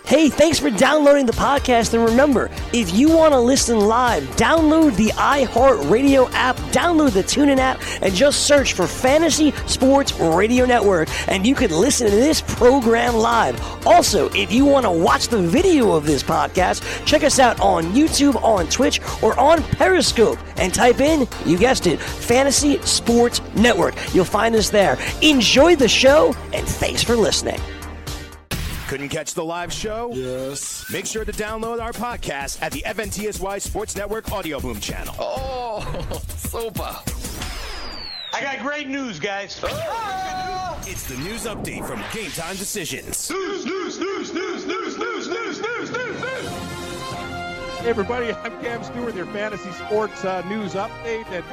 Hey, thanks for downloading the podcast. And remember, if you want to listen live, download the iHeartRadio app, download the TuneIn app, and just search for Fantasy Sports Radio Network, and you can listen to this program live. Also, if you want to watch the video of this podcast, check us out on YouTube, on Twitch, or on Periscope, and type in, you guessed it, Fantasy Sports Network. You'll find us there. Enjoy the show, and thanks for listening. Couldn't catch the live show? Yes. Make sure to download our podcast at the FNTSY Sports Network Audio Boom channel. Oh, super. I got great news, guys. It's the news update from Game Time Decisions. News. Hey, everybody, I'm Cam Stewart, your Fantasy Sports News Update. And,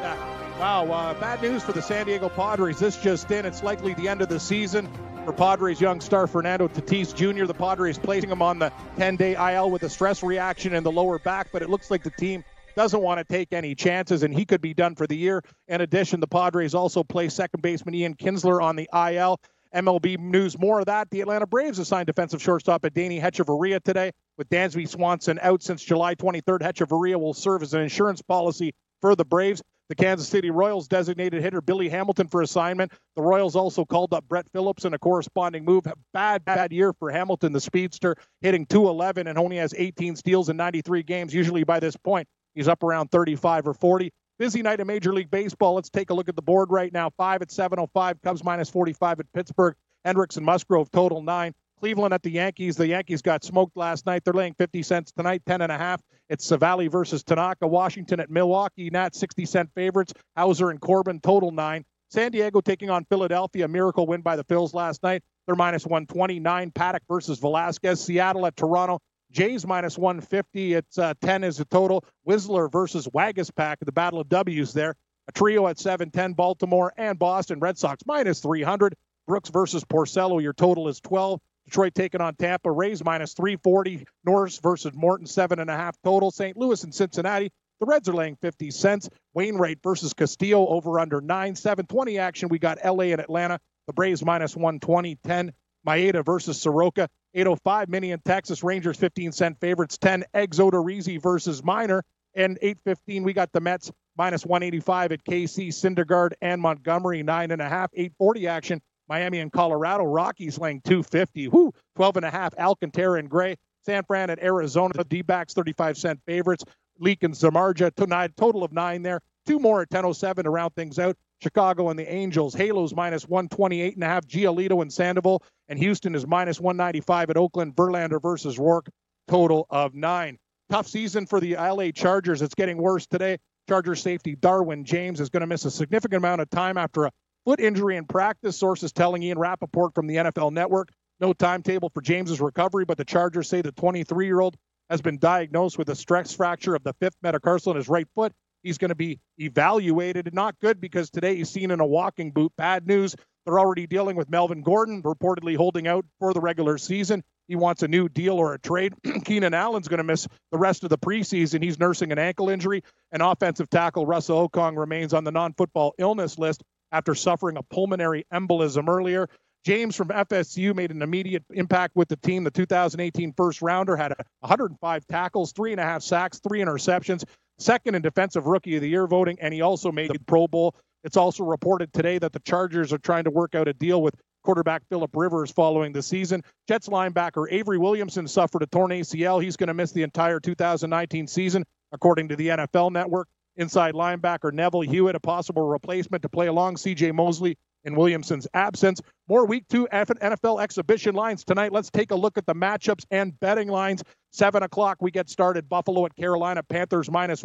bad news for the San Diego Padres. This just in, it's likely the end of the season for Padres young star Fernando Tatis Jr. The Padres placing him on the 10-day IL with a stress reaction in the lower back, but it looks like the team doesn't want to take any chances, and he could be done for the year. In addition, the Padres also place second baseman Ian Kinsler on the IL. MLB news, more of that. The Atlanta Braves assigned defensive shortstop Adeiny Hechavarria today. With Dansby Swanson out since July 23rd, Hechavarria will serve as an insurance policy for the Braves. The Kansas City Royals designated hitter Billy Hamilton for assignment. The Royals also called up Brett Phillips in a corresponding move. Bad year for Hamilton, the speedster, hitting .211 and only has 18 steals in 93 games. Usually by this point, he's up around 35 or 40. Busy night in Major League Baseball. Let's take a look at the board right now. 5 at 7:05. Cubs minus 45 at Pittsburgh. Hendricks and Musgrove total 9. Cleveland at the Yankees. The Yankees got smoked last night. They're laying 50 cents tonight, 10.5. It's Savali versus Tanaka. Washington at Milwaukee. Nats 60-cent favorites. Hauser and Corbin total 9. San Diego taking on Philadelphia. Miracle win by the Phils last night. They're minus 120. 9. Paddock versus Velasquez. Seattle at Toronto. Jays minus 150. It's 10 is the total. Whistler versus Wagaspack. The battle of W's there. A trio at 7-10. Baltimore and Boston. Red Sox minus 300. Brooks versus Porcello. Your total is 12. Detroit taking on Tampa. Rays minus 340. Norris versus Morton, 7.5 total. St. Louis and Cincinnati. The Reds are laying 50 cents. Wainwright versus Castillo over under 9. 7:20 action. We got LA and Atlanta. The Braves minus 120. 10. Maeda versus Soroka. 8:05. Minnie and Texas Rangers 15-cent favorites. 10. Eggs Odorizzi versus Minor. And 8:15 we got the Mets minus 185 at KC. Syndergaard and Montgomery 9.5. 8:40 action. Miami and Colorado. Rockies laying 250. 12.5. Alcantara and Gray. San Fran at Arizona. The D-backs 35-cent favorites. Leak and Zamarja. Total of 9 there. 2 more at 10:07 to round things out. Chicago and the Angels. Halos minus 128.5. Giolito and Sandoval. And Houston is minus 195 at Oakland. Verlander versus Rourke. Total of 9. Tough season for the LA Chargers. It's getting worse today. Chargers safety Darwin James is going to miss a significant amount of time after a foot injury in practice. Sources telling Ian Rappaport from the NFL Network. No timetable for James's recovery, but the Chargers say the 23-year-old has been diagnosed with a stress fracture of the 5th metatarsal in his right foot. He's going to be evaluated. Not good because today he's seen in a walking boot. Bad news. They're already dealing with Melvin Gordon, reportedly holding out for the regular season. He wants a new deal or a trade. Keenan Allen's going to miss the rest of the preseason. He's nursing an ankle injury. And offensive tackle Russell Okong remains on the non-football illness list after suffering a pulmonary embolism earlier. James from FSU made an immediate impact with the team. The 2018 first-rounder had 105 tackles, 3.5 sacks, 3 interceptions, second in Defensive Rookie of the Year voting, and he also made the Pro Bowl. It's also reported today that the Chargers are trying to work out a deal with quarterback Phillip Rivers following the season. Jets linebacker Avery Williamson suffered a torn ACL. He's going to miss the entire 2019 season, according to the NFL Network. Inside linebacker Neville Hewitt, a possible replacement to play along C.J. Mosley in Williamson's absence. More Week 2 NFL exhibition lines tonight. Let's take a look at the matchups and betting lines. 7 o'clock, we get started. Buffalo at Carolina. Panthers minus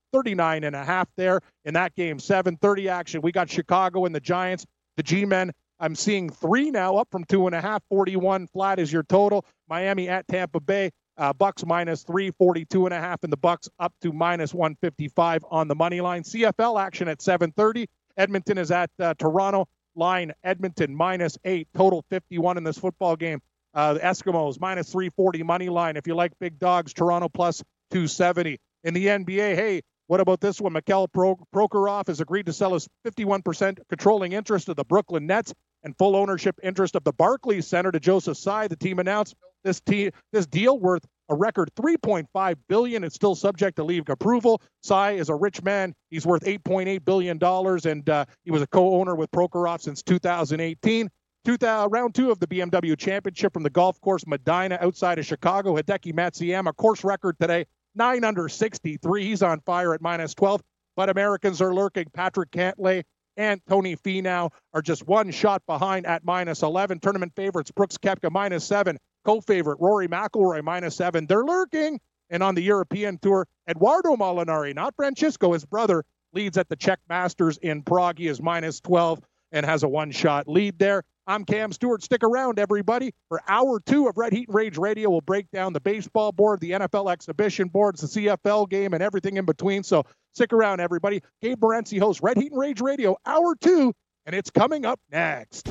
139.5 there in that game. 7:30 action. We got Chicago and the Giants. The G-Men, I'm seeing 3 now, up from 2.5. 41 flat is your total. Miami at Tampa Bay. Bucks minus 3, 42.5, and the Bucks up to minus 155 on the money line. CFL action at 7:30. Edmonton is at Toronto. Line Edmonton minus 8, total 51 in this football game. The Eskimos minus 340 money line. If you like big dogs, Toronto plus 270. In the NBA, hey, what about this one? Mikhail Prokhorov has agreed to sell his 51% controlling interest of the Brooklyn Nets and full ownership interest of the Barclays Center to Joseph Tsai. The team announced This deal worth a record $3.5 billion. It's still subject to league approval. Cy is a rich man. He's worth $8.8 billion, and he was a co-owner with Prokhorov since 2018. Round 2 of the BMW Championship from the golf course Medina outside of Chicago. Hideki Matsuyama, course record today, 9 under 63. He's on fire at minus 12. But Americans are lurking. Patrick Cantlay and Tony Finau are just one shot behind at minus 11. Tournament favorites Brooks Koepka minus 7. Co-favorite Rory McIlroy minus 7. They're lurking. And on the European Tour, Eduardo Molinari, not Francisco, his brother, leads at the Czech Masters in Prague. He is minus 12 and has a one-shot lead there. I'm Cam Stewart. Stick around, everybody. For hour 2 of Red Heat and Rage Radio, we'll break down the baseball board, the NFL exhibition boards, the CFL game, and everything in between. So stick around, everybody. Gabe Morency hosts Red Heat and Rage Radio, hour 2, and it's coming up next.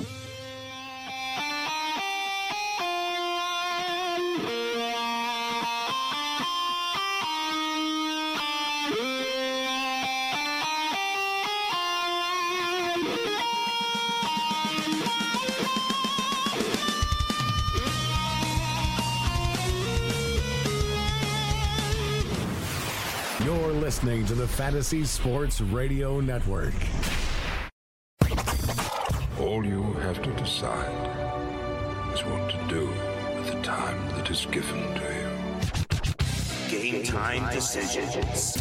You're listening to the Fantasy Sports Radio Network. All you have to decide is what to do with the time that is given to you. Game time decisions.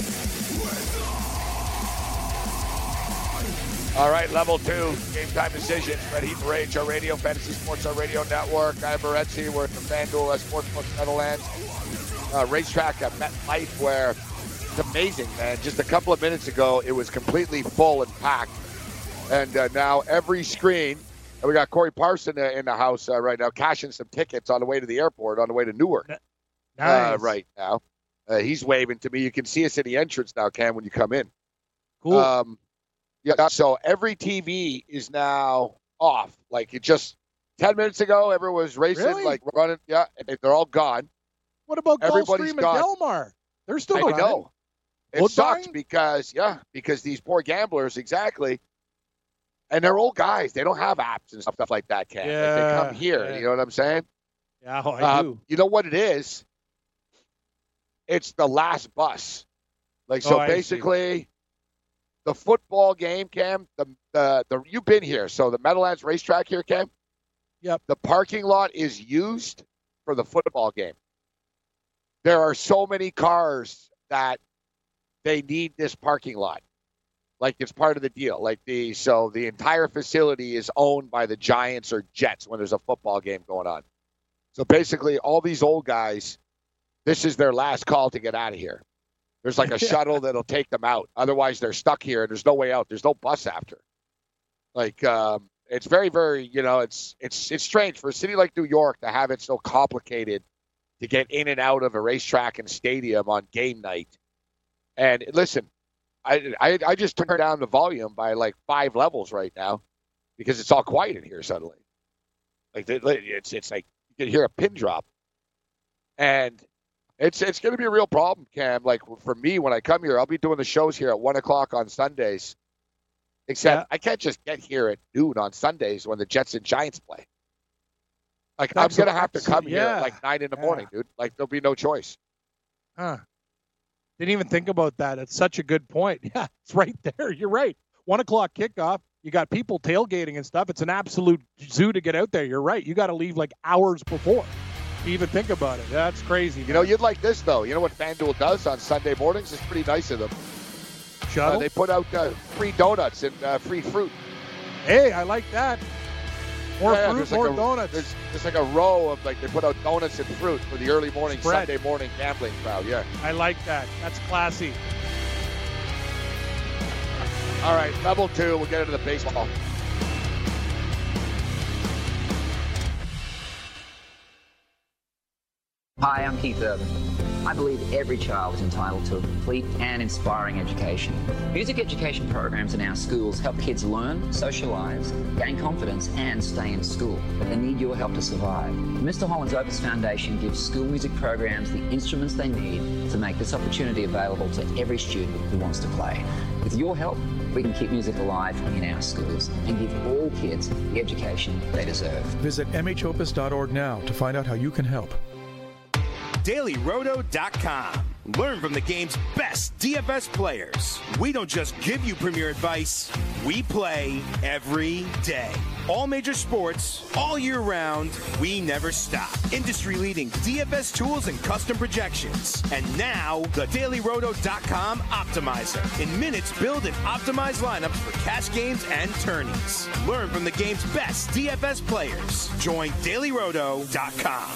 All right, level 2, game time decisions. Red Heat and Rage, our radio, Fantasy Sports, our radio network. I'm Morency. We're at the FanDuel Sportsbook Netherlands racetrack at MetLife, where it's amazing, man. Just a couple of minutes ago, it was completely full and packed. And now every screen, and we got Corey Parson in the house right now, cashing some tickets on the way to the airport, on the way to Newark. Nice. Right now. He's waving to me. You can see us in the entrance now, Cam, when you come in. Cool. Yeah, so every TV is now off. Like, it just 10 minutes ago, everyone was racing, Really? like running. Yeah, and they're all gone. What about Everybody's Gulfstream and gone. Del Mar? They're still I running. know. It Woodbine? sucks because these poor gamblers, exactly. And they're old guys. They don't have apps and stuff like that, Cam. Yeah, They come here. yeah. You know what I'm saying? Yeah, I do. You know what it is? It's the last bus. Like, so I see. basically, the football game, Cam, the you've been here. So the Meadowlands racetrack here, Cam? Yep. The parking lot is used for the football game. There are so many cars that they need this parking lot. Like, it's part of the deal. So the entire facility is owned by the Giants or Jets when there's a football game going on. So basically, all these old guys, this is their last call to get out of here. There's like a shuttle that'll take them out. Otherwise, they're stuck here and there's no way out. There's no bus after. Like, it's very, very, it's strange for a city like New York to have it so complicated to get in and out of a racetrack and stadium on game night. And listen, I just turned down the volume by like 5 levels right now because it's all quiet in here suddenly. Like, it's like you can hear a pin drop. And it's going to be a real problem, Cam. Like, for me, when I come here, I'll be doing the shows here at 1 o'clock on Sundays. Except I can't just get here at noon on Sundays when the Jets and Giants play. Like, I'm going to have to come here at like 9 in the morning, dude. Like, there'll be no choice. Huh. Didn't even think about that. It's such a good point. Yeah, it's right there. You're right. 1 o'clock kickoff. You got people tailgating and stuff. It's an absolute zoo to get out there. You're right. You got to leave like hours before you even think about it. That's crazy. You know, you'd like this, though. You know what FanDuel does on Sunday mornings? It's pretty nice of them. Shuttle? They put out free donuts and free fruit. Hey, I like that. More fruit, more like donuts. There's like a row of, like, they put out donuts and fruit for the early morning, Spread. Sunday morning gambling crowd. Yeah. I like that. That's classy. All right, level 2. We'll get into the baseball. Hi, I'm Keith Urban. I believe every child is entitled to a complete and inspiring education. Music education programs in our schools help kids learn, socialise, gain confidence and stay in school. But they need your help to survive. Mr. Holland's Opus Foundation gives school music programs the instruments they need to make this opportunity available to every student who wants to play. With your help, we can keep music alive in our schools and give all kids the education they deserve. Visit mhopus.org now to find out how you can help. DailyRoto.com. Learn from the game's best DFS players. We don't just give you premier advice, we play every day. All major sports, all year round, we never stop. Industry-leading DFS tools and custom projections. And now, the DailyRoto.com Optimizer. In minutes, build and optimize lineups for cash games and tourneys. Learn from the game's best DFS players. Join DailyRoto.com.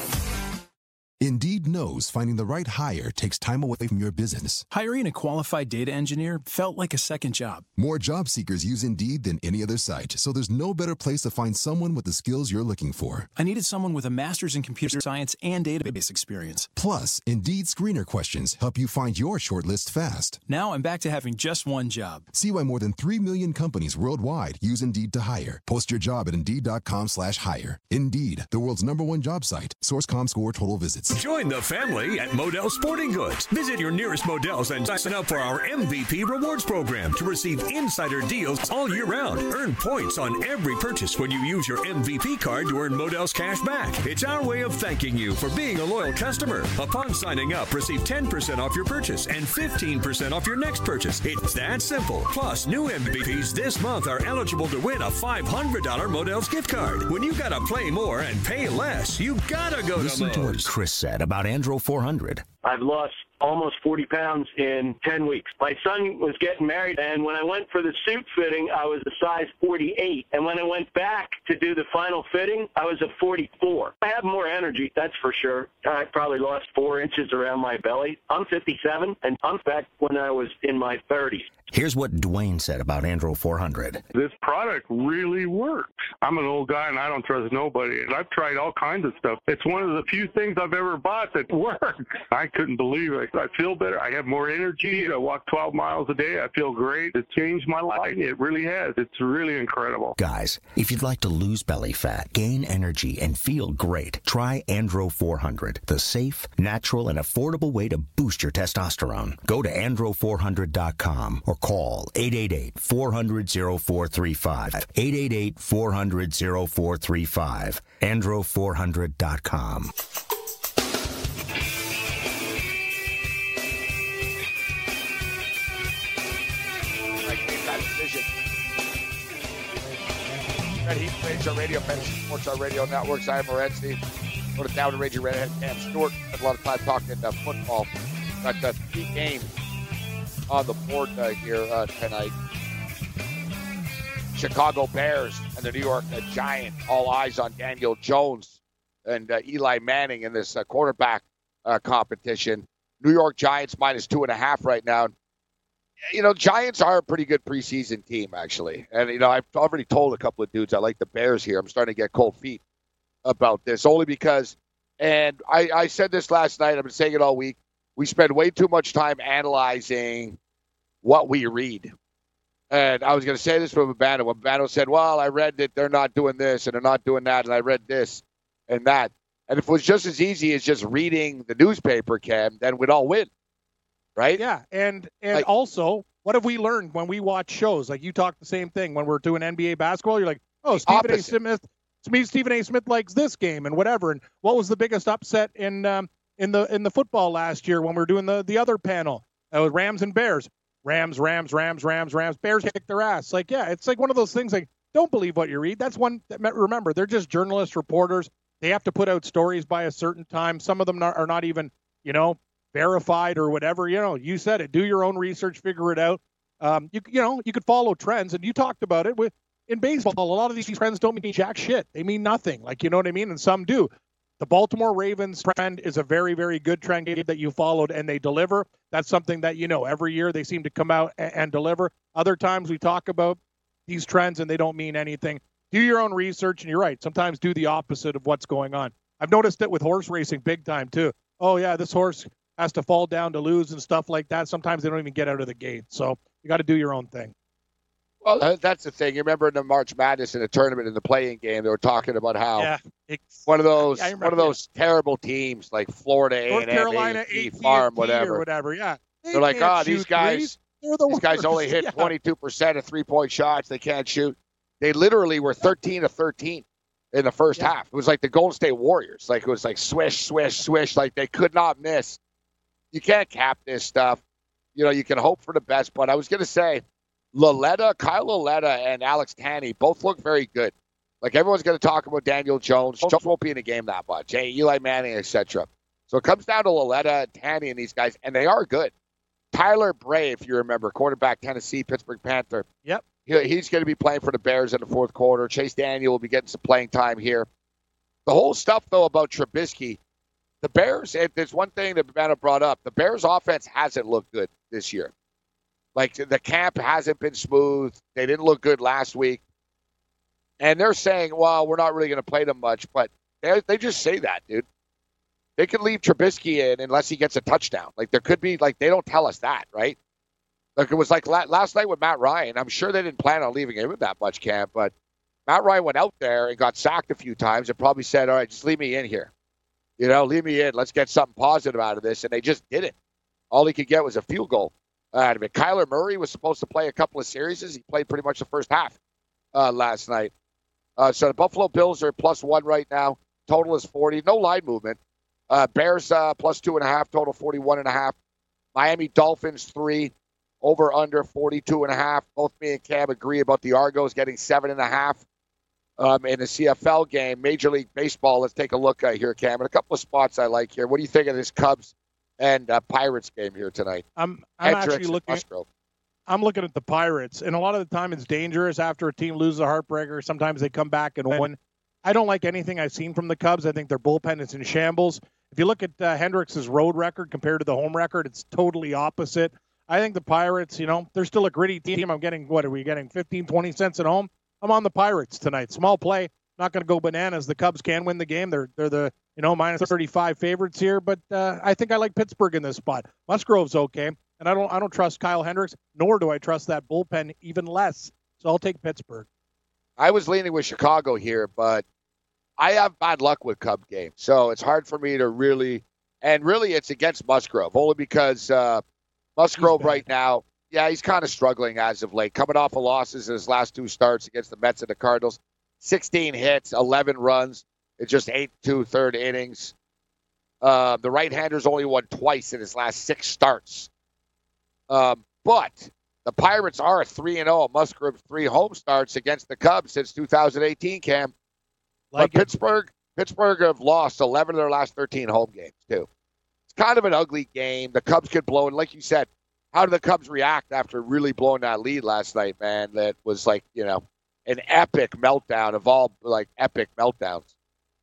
Indeed knows finding the right hire takes time away from your business. Hiring a qualified data engineer felt like a second job. More job seekers use Indeed than any other site, so there's no better place to find someone with the skills you're looking for. I needed someone with a master's in computer science and database experience. Plus, Indeed screener questions help you find your shortlist fast. Now I'm back to having just one job. See why more than 3 million companies worldwide use Indeed to hire. Post your job at Indeed.com/hire. Indeed, the world's #1 job site. Source.com score total visits. Join the family at Modell Sporting Goods. Visit your nearest Modell's and sign up for our MVP Rewards program to receive insider deals all year round. Earn points on every purchase when you use your MVP card to earn Modell's cash back. It's our way of thanking you for being a loyal customer. Upon signing up, receive 10% off your purchase and 15% off your next purchase. It's that simple. Plus, new MVPs this month are eligible to win a $500 Modell's gift card. When you gotta play more and pay less, you gotta go Listen to what Chris said about Andro 400. I've lost almost 40 pounds in 10 weeks. My son was getting married, and when I went for the suit fitting, I was a size 48. And when I went back to do the final fitting, I was a 44. I have more energy, that's for sure. I probably lost 4 inches around my belly. I'm 57, and I'm back when I was in my 30s. Here's what Dwayne said about Andro 400. This product really works. I'm an old guy, and I don't trust nobody. And I've tried all kinds of stuff. It's one of the few things I've ever bought that works. I couldn't believe it. I feel better. I have more energy. I walk 12 miles a day. I feel great. It's changed my life. It really has. It's really incredible. Guys, if you'd like to lose belly fat, gain energy, and feel great, try Andro 400, the safe, natural, and affordable way to boost your testosterone. Go to andro400.com or call 888-400-0435. 888-400-0435. andro400.com. Heath, Ranger Radio, Fantasy Sports, our radio networks. I am Morency. Go to Down to Ranger Redhead, Cam Stewart. Spent a lot of time talking football. Got 3 games on the board here tonight. Chicago Bears and the New York Giants. All eyes on Daniel Jones and Eli Manning in this quarterback competition. New York Giants minus 2.5 right now. You know, Giants are a pretty good preseason team, actually. And, you know, I've already told a couple of dudes I like the Bears here. I'm starting to get cold feet about this, only because, and I said this last night, I've been saying it all week, we spend way too much time analyzing what we read. And I was going to say this from Urbano. When Urbano said, well, I read that they're not doing this and they're not doing that, and I read this and that. And if it was just as easy as just reading the newspaper, Cam, then we'd all win. Right? Yeah, and like, also, what have we learned when we watch shows? Like you talk the same thing when we're doing NBA basketball. You're like, oh, Stephen A. Smith likes this game and whatever. And what was the biggest upset in the football last year when we were doing the other panel? Rams and Bears. Rams. Bears kick their ass. Like, yeah, it's like one of those things. Like, don't believe what you read. That's one. Remember, they're just journalists, reporters. They have to put out stories by a certain time. Some of them are not even, verified or whatever. You said it. Do your own research, figure it out. You could follow trends, and you talked about it in baseball. A lot of these trends don't mean jack shit. They mean nothing. Like, you know what I mean? And some do. The Baltimore Ravens trend is a very, very good trend that you followed, and they deliver. That's something that, every year they seem to come out and deliver. Other times we talk about these trends and they don't mean anything. Do your own research, and you're right. Sometimes do the opposite of what's going on. I've noticed it with horse racing big time too. Oh yeah, this horse has to fall down to lose and stuff like that. Sometimes they don't even get out of the gate. So you got to do your own thing. Well, that's the thing. You remember in the March Madness in the tournament in the playing game, they were talking about how one of those terrible teams like Florida North A&M, Carolina, A&T, Farm, whatever. Yeah, they're like, these guys only hit 22% of three-point shots. They can't shoot. They literally were 13 of 13 in the first half. It was like the Golden State Warriors. Like, it was like swish, swish, swish. Like, they could not miss. You can't cap this stuff. You know, you can hope for the best. But I was going to say, Kyle Lauletta and Alex Tanney both look very good. Like, everyone's going to talk about Daniel Jones. Jones won't be in the game that much. Hey, Eli Manning, etc. So it comes down to Lauletta, Tanney, and these guys, and they are good. Tyler Bray, if you remember, quarterback, Tennessee, Pittsburgh Panther. Yep. He's going to be playing for the Bears in the fourth quarter. Chase Daniel will be getting some playing time here. The whole stuff, though, about Trubisky, the Bears, there's one thing that Banner brought up. The Bears' offense hasn't looked good this year. Like, the camp hasn't been smooth. They didn't look good last week. And they're saying, well, we're not really going to play them much. But they just say that, dude. They could leave Trubisky in unless he gets a touchdown. Like, there could be, like, they don't tell us that, right? Like, it was like last night with Matt Ryan. I'm sure they didn't plan on leaving him in that much camp, but Matt Ryan went out there and got sacked a few times and probably said, all right, just leave me in here. You know, leave me in. Let's get something positive out of this. And they just didn't. All he could get was a field goal out of it. Kyler Murray was supposed to play a couple of series. He played pretty much the first half last night. So the Buffalo Bills are +1 right now. Total is 40. No line movement. Bears +2.5. Total 41.5. Miami Dolphins 3. Over under 42.5. Both me and Cam agree about the Argos getting 7.5 in the CFL game. Major League Baseball. Let's take a look here, Cam. And a couple of spots I like here. What do you think of this Cubs and Pirates game here tonight? I'm actually looking. I'm looking at the Pirates, and a lot of the time it's dangerous after a team loses a heartbreaker. Sometimes they come back and win. I don't like anything I've seen from the Cubs. I think their bullpen is in shambles. If you look at Hendricks' road record compared to the home record, it's totally opposite. I think the Pirates, you know, they're still a gritty team. I'm getting, what are we getting, 15, 20 cents at home? I'm on the Pirates tonight. Small play, not going to go bananas. The Cubs can win the game. They're the, you know, -35 favorites here, but I think I like Pittsburgh in this spot. Musgrove's okay, and I don't trust Kyle Hendricks, nor do I trust that bullpen even less. So I'll take Pittsburgh. I was leaning with Chicago here, but I have bad luck with Cub games, so it's hard for me to really, and really it's against Musgrove, only because Musgrove right now, he's kind of struggling as of late, coming off of losses in his last 2 starts against the Mets and the Cardinals. 16 hits, 11 runs. It's just 8-2 third innings. The right-hander's only won twice in his last 6 starts. But the Pirates are 3-0. Musgrove's 3 home starts against the Cubs since 2018, Cam. But Pittsburgh have lost 11 of their last 13 home games, too. It's kind of an ugly game. The Cubs could blow, and like you said, how do the Cubs react after really blowing that lead last night, man? That was like, you know, an epic meltdown of all, like, epic meltdowns.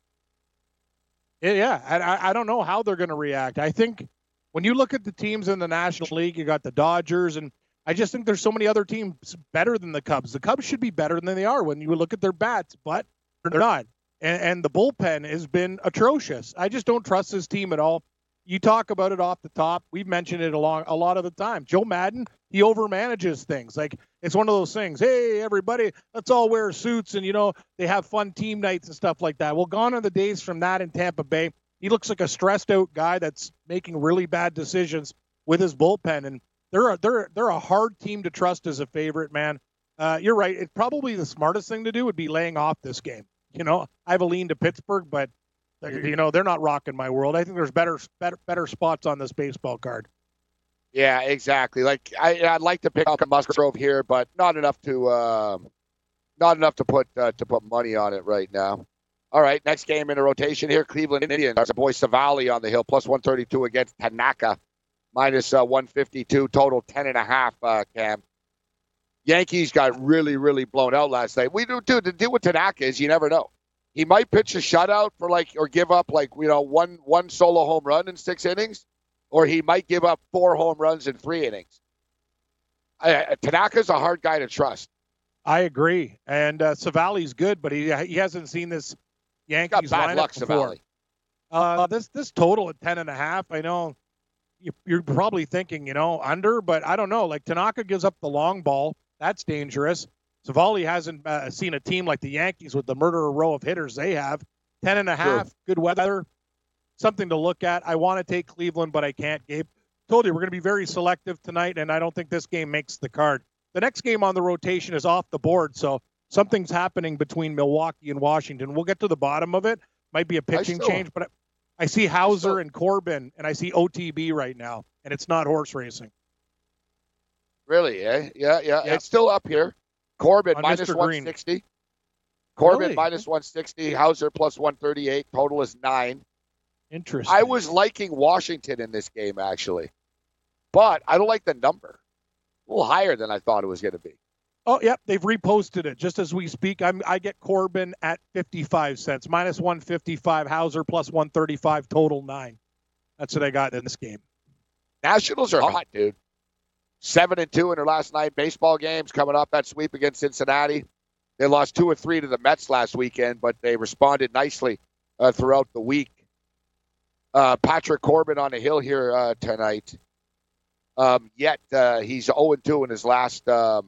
Yeah, I don't know how they're going to react. I think when you look at the teams in the National League, you got the Dodgers, and I just think there's so many other teams better than the Cubs. The Cubs should be better than they are when you look at their bats, but they're not. And the bullpen has been atrocious. I just don't trust this team at all. You talk about it off the top. We've mentioned it a lot of the time. Joe Madden, he overmanages things. Like, it's one of those things. Hey, everybody, let's all wear suits and, you know, they have fun team nights and stuff like that. Well, gone are the days from that in Tampa Bay. He looks like a stressed out guy that's making really bad decisions with his bullpen. And they're a hard team to trust as a favorite, man. You're right. It's probably the smartest thing to do would be laying off this game. You know, I have a lean to Pittsburgh, but, you know, they're not rocking my world. I think there's better spots on this baseball card. Yeah, exactly. Like, I'd like to pick up Musgrove here, but not enough to put money on it right now. All right, next game in the rotation here, Cleveland Indians. Our boy Savali on the hill, +132 against Tanaka, -152, total 10.5, Cam. Yankees got really, really blown out last night. We do, too. The deal with Tanaka is you never know. He might pitch a shutout for, like, or give up, like, you know, one solo home run in 6 innings, or he might give up 4 home runs in 3 innings. Tanaka's a hard guy to trust. I agree. And Savali's good, but he hasn't seen this Yankees got bad lineup luck, before. Savali. This total at 10.5, I know you're probably thinking, under, but I don't know. Like Tanaka gives up the long ball. That's dangerous. Savali hasn't seen a team like the Yankees with the murderer row of hitters they have. 10.5, sure. Good weather, something to look at. I want to take Cleveland, but I can't, Gabe. Told you we're going to be very selective tonight, and I don't think this game makes the card. The next game on the rotation is off the board, so something's happening between Milwaukee and Washington. We'll get to the bottom of it. Might be a pitching change, but I see Hauser and Corbin, and I see OTB right now, and it's not horse racing. Really, eh? Yeah. It's still up here. Corbin on minus Mr. 160. Green. Corbin Really? minus 160. Hauser plus 138. Total is 9. Interesting. I was liking Washington in this game, actually. But I don't like the number. A little higher than I thought it was going to be. Oh, yep. They've reposted it just as we speak. I get Corbin at 55 cents. Minus 155. Hauser plus 135. Total 9. That's what I got in this game. Nationals are hot, dude. 7-2 in their last 9 baseball games. Coming off that sweep against Cincinnati. They lost 2 or 3 to the Mets last weekend, but they responded nicely throughout the week. Patrick Corbin on the hill here tonight. Yet he's 0-2 in his last.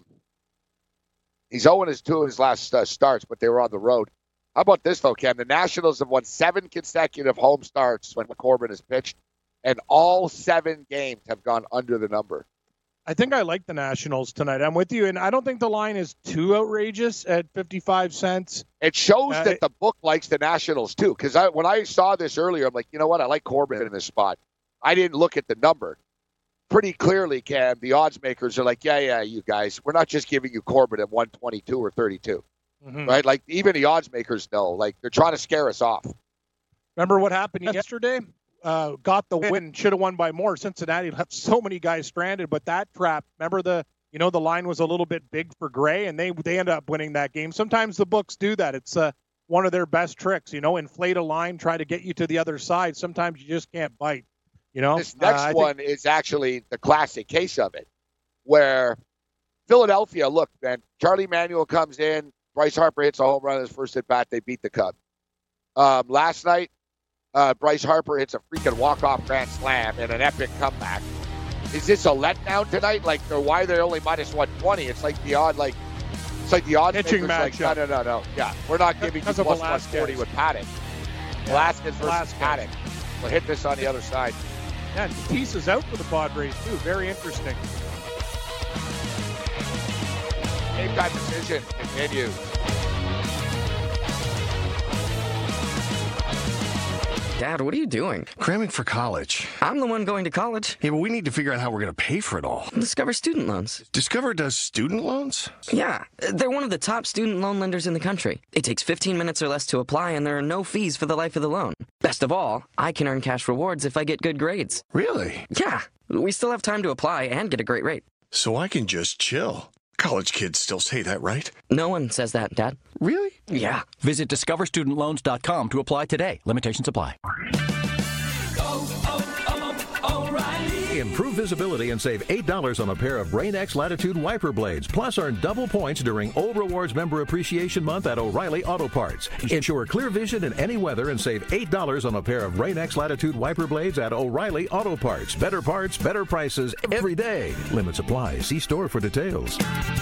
He's 0-2 in his last starts, but they were on the road. How about this though, Cam? The Nationals have won 7 consecutive home starts when Corbin has pitched, and all 7 games have gone under the number. I think I like the Nationals tonight. I'm with you, and I don't think the line is too outrageous at 55 cents. It shows that the book likes the Nationals too, because when I saw this earlier, I'm like, you know what? I like Corbin in this spot. I didn't look at the number. Pretty clearly, Cam, the odds makers are like, yeah, you guys, we're not just giving you Corbin at 122 or 32, right? Like, even the odds makers know, like, they're trying to scare us off. Remember what happened yesterday? Got the win, should have won by more. Cincinnati left so many guys stranded, but that trap, remember the line was a little bit big for Gray, and they ended up winning that game. Sometimes the books do that. It's one of their best tricks, inflate a line, try to get you to the other side. Sometimes you just can't bite. This next one is actually the classic case of it, where Philadelphia, look, man, Charlie Manuel comes in, Bryce Harper hits a home run in his first at-bat, they beat the Cubs. Last night, Bryce Harper hits a freaking walk-off grand slam and an epic comeback. Is this a letdown tonight? Like, why are they only minus 120? It's like the odd, pitching match. Like, no. Yeah, we're not giving you plus 140 with Paddock. Velasquez versus Paddock. We'll hit this on the other side. Yeah, Tatis is out for the Padres, too. Very interesting. Game time decision continues. Dad, what are you doing? Cramming for college. I'm the one going to college. Yeah, but we need to figure out how we're going to pay for it all. Discover Student Loans. Discover does student loans? Yeah, they're one of the top student loan lenders in the country. It takes 15 minutes or less to apply, and there are no fees for the life of the loan. Best of all, I can earn cash rewards if I get good grades. Really? Yeah, we still have time to apply and get a great rate. So I can just chill. College kids still say that, right? No one says that, Dad. Really? Yeah. Visit discoverstudentloans.com to apply today. Limitations apply. Improve visibility and save $8 on a pair of Rain-X Latitude wiper blades. Plus, earn double points during Old Rewards Member Appreciation Month at O'Reilly Auto Parts. Ensure clear vision in any weather and save $8 on a pair of Rain-X Latitude wiper blades at O'Reilly Auto Parts. Better parts, better prices every day. Limits apply. See store for details.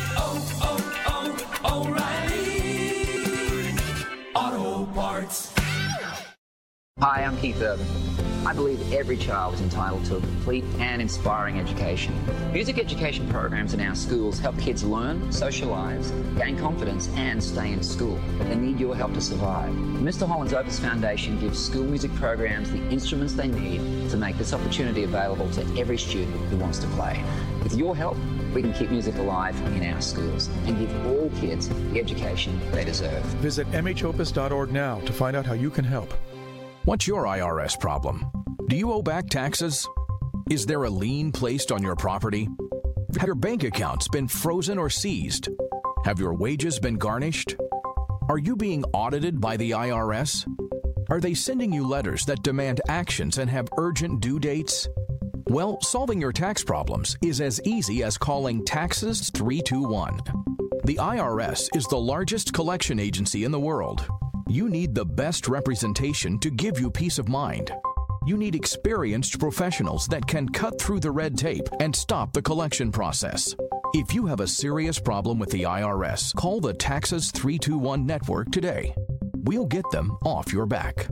O'Reilly Auto Parts. Hi, I'm Keith Urban. I believe every child is entitled to a complete and inspiring education. Music education programs in our schools help kids learn, socialize, gain confidence, and stay in school. But they need your help to survive. The Mr. Holland's Opus Foundation gives school music programs the instruments they need to make this opportunity available to every student who wants to play. With your help, we can keep music alive in our schools and give all kids the education they deserve. Visit mhopus.org now to find out how you can help. What's your IRS problem? Do you owe back taxes? Is there a lien placed on your property? Have your bank accounts been frozen or seized? Have your wages been garnished? Are you being audited by the IRS? Are they sending you letters that demand actions and have urgent due dates? Well, solving your tax problems is as easy as calling Taxes 321. The IRS is the largest collection agency in the world. You need the best representation to give you peace of mind. You need experienced professionals that can cut through the red tape and stop the collection process. If you have a serious problem with the IRS, call the Taxes 321 Network today. We'll get them off your back.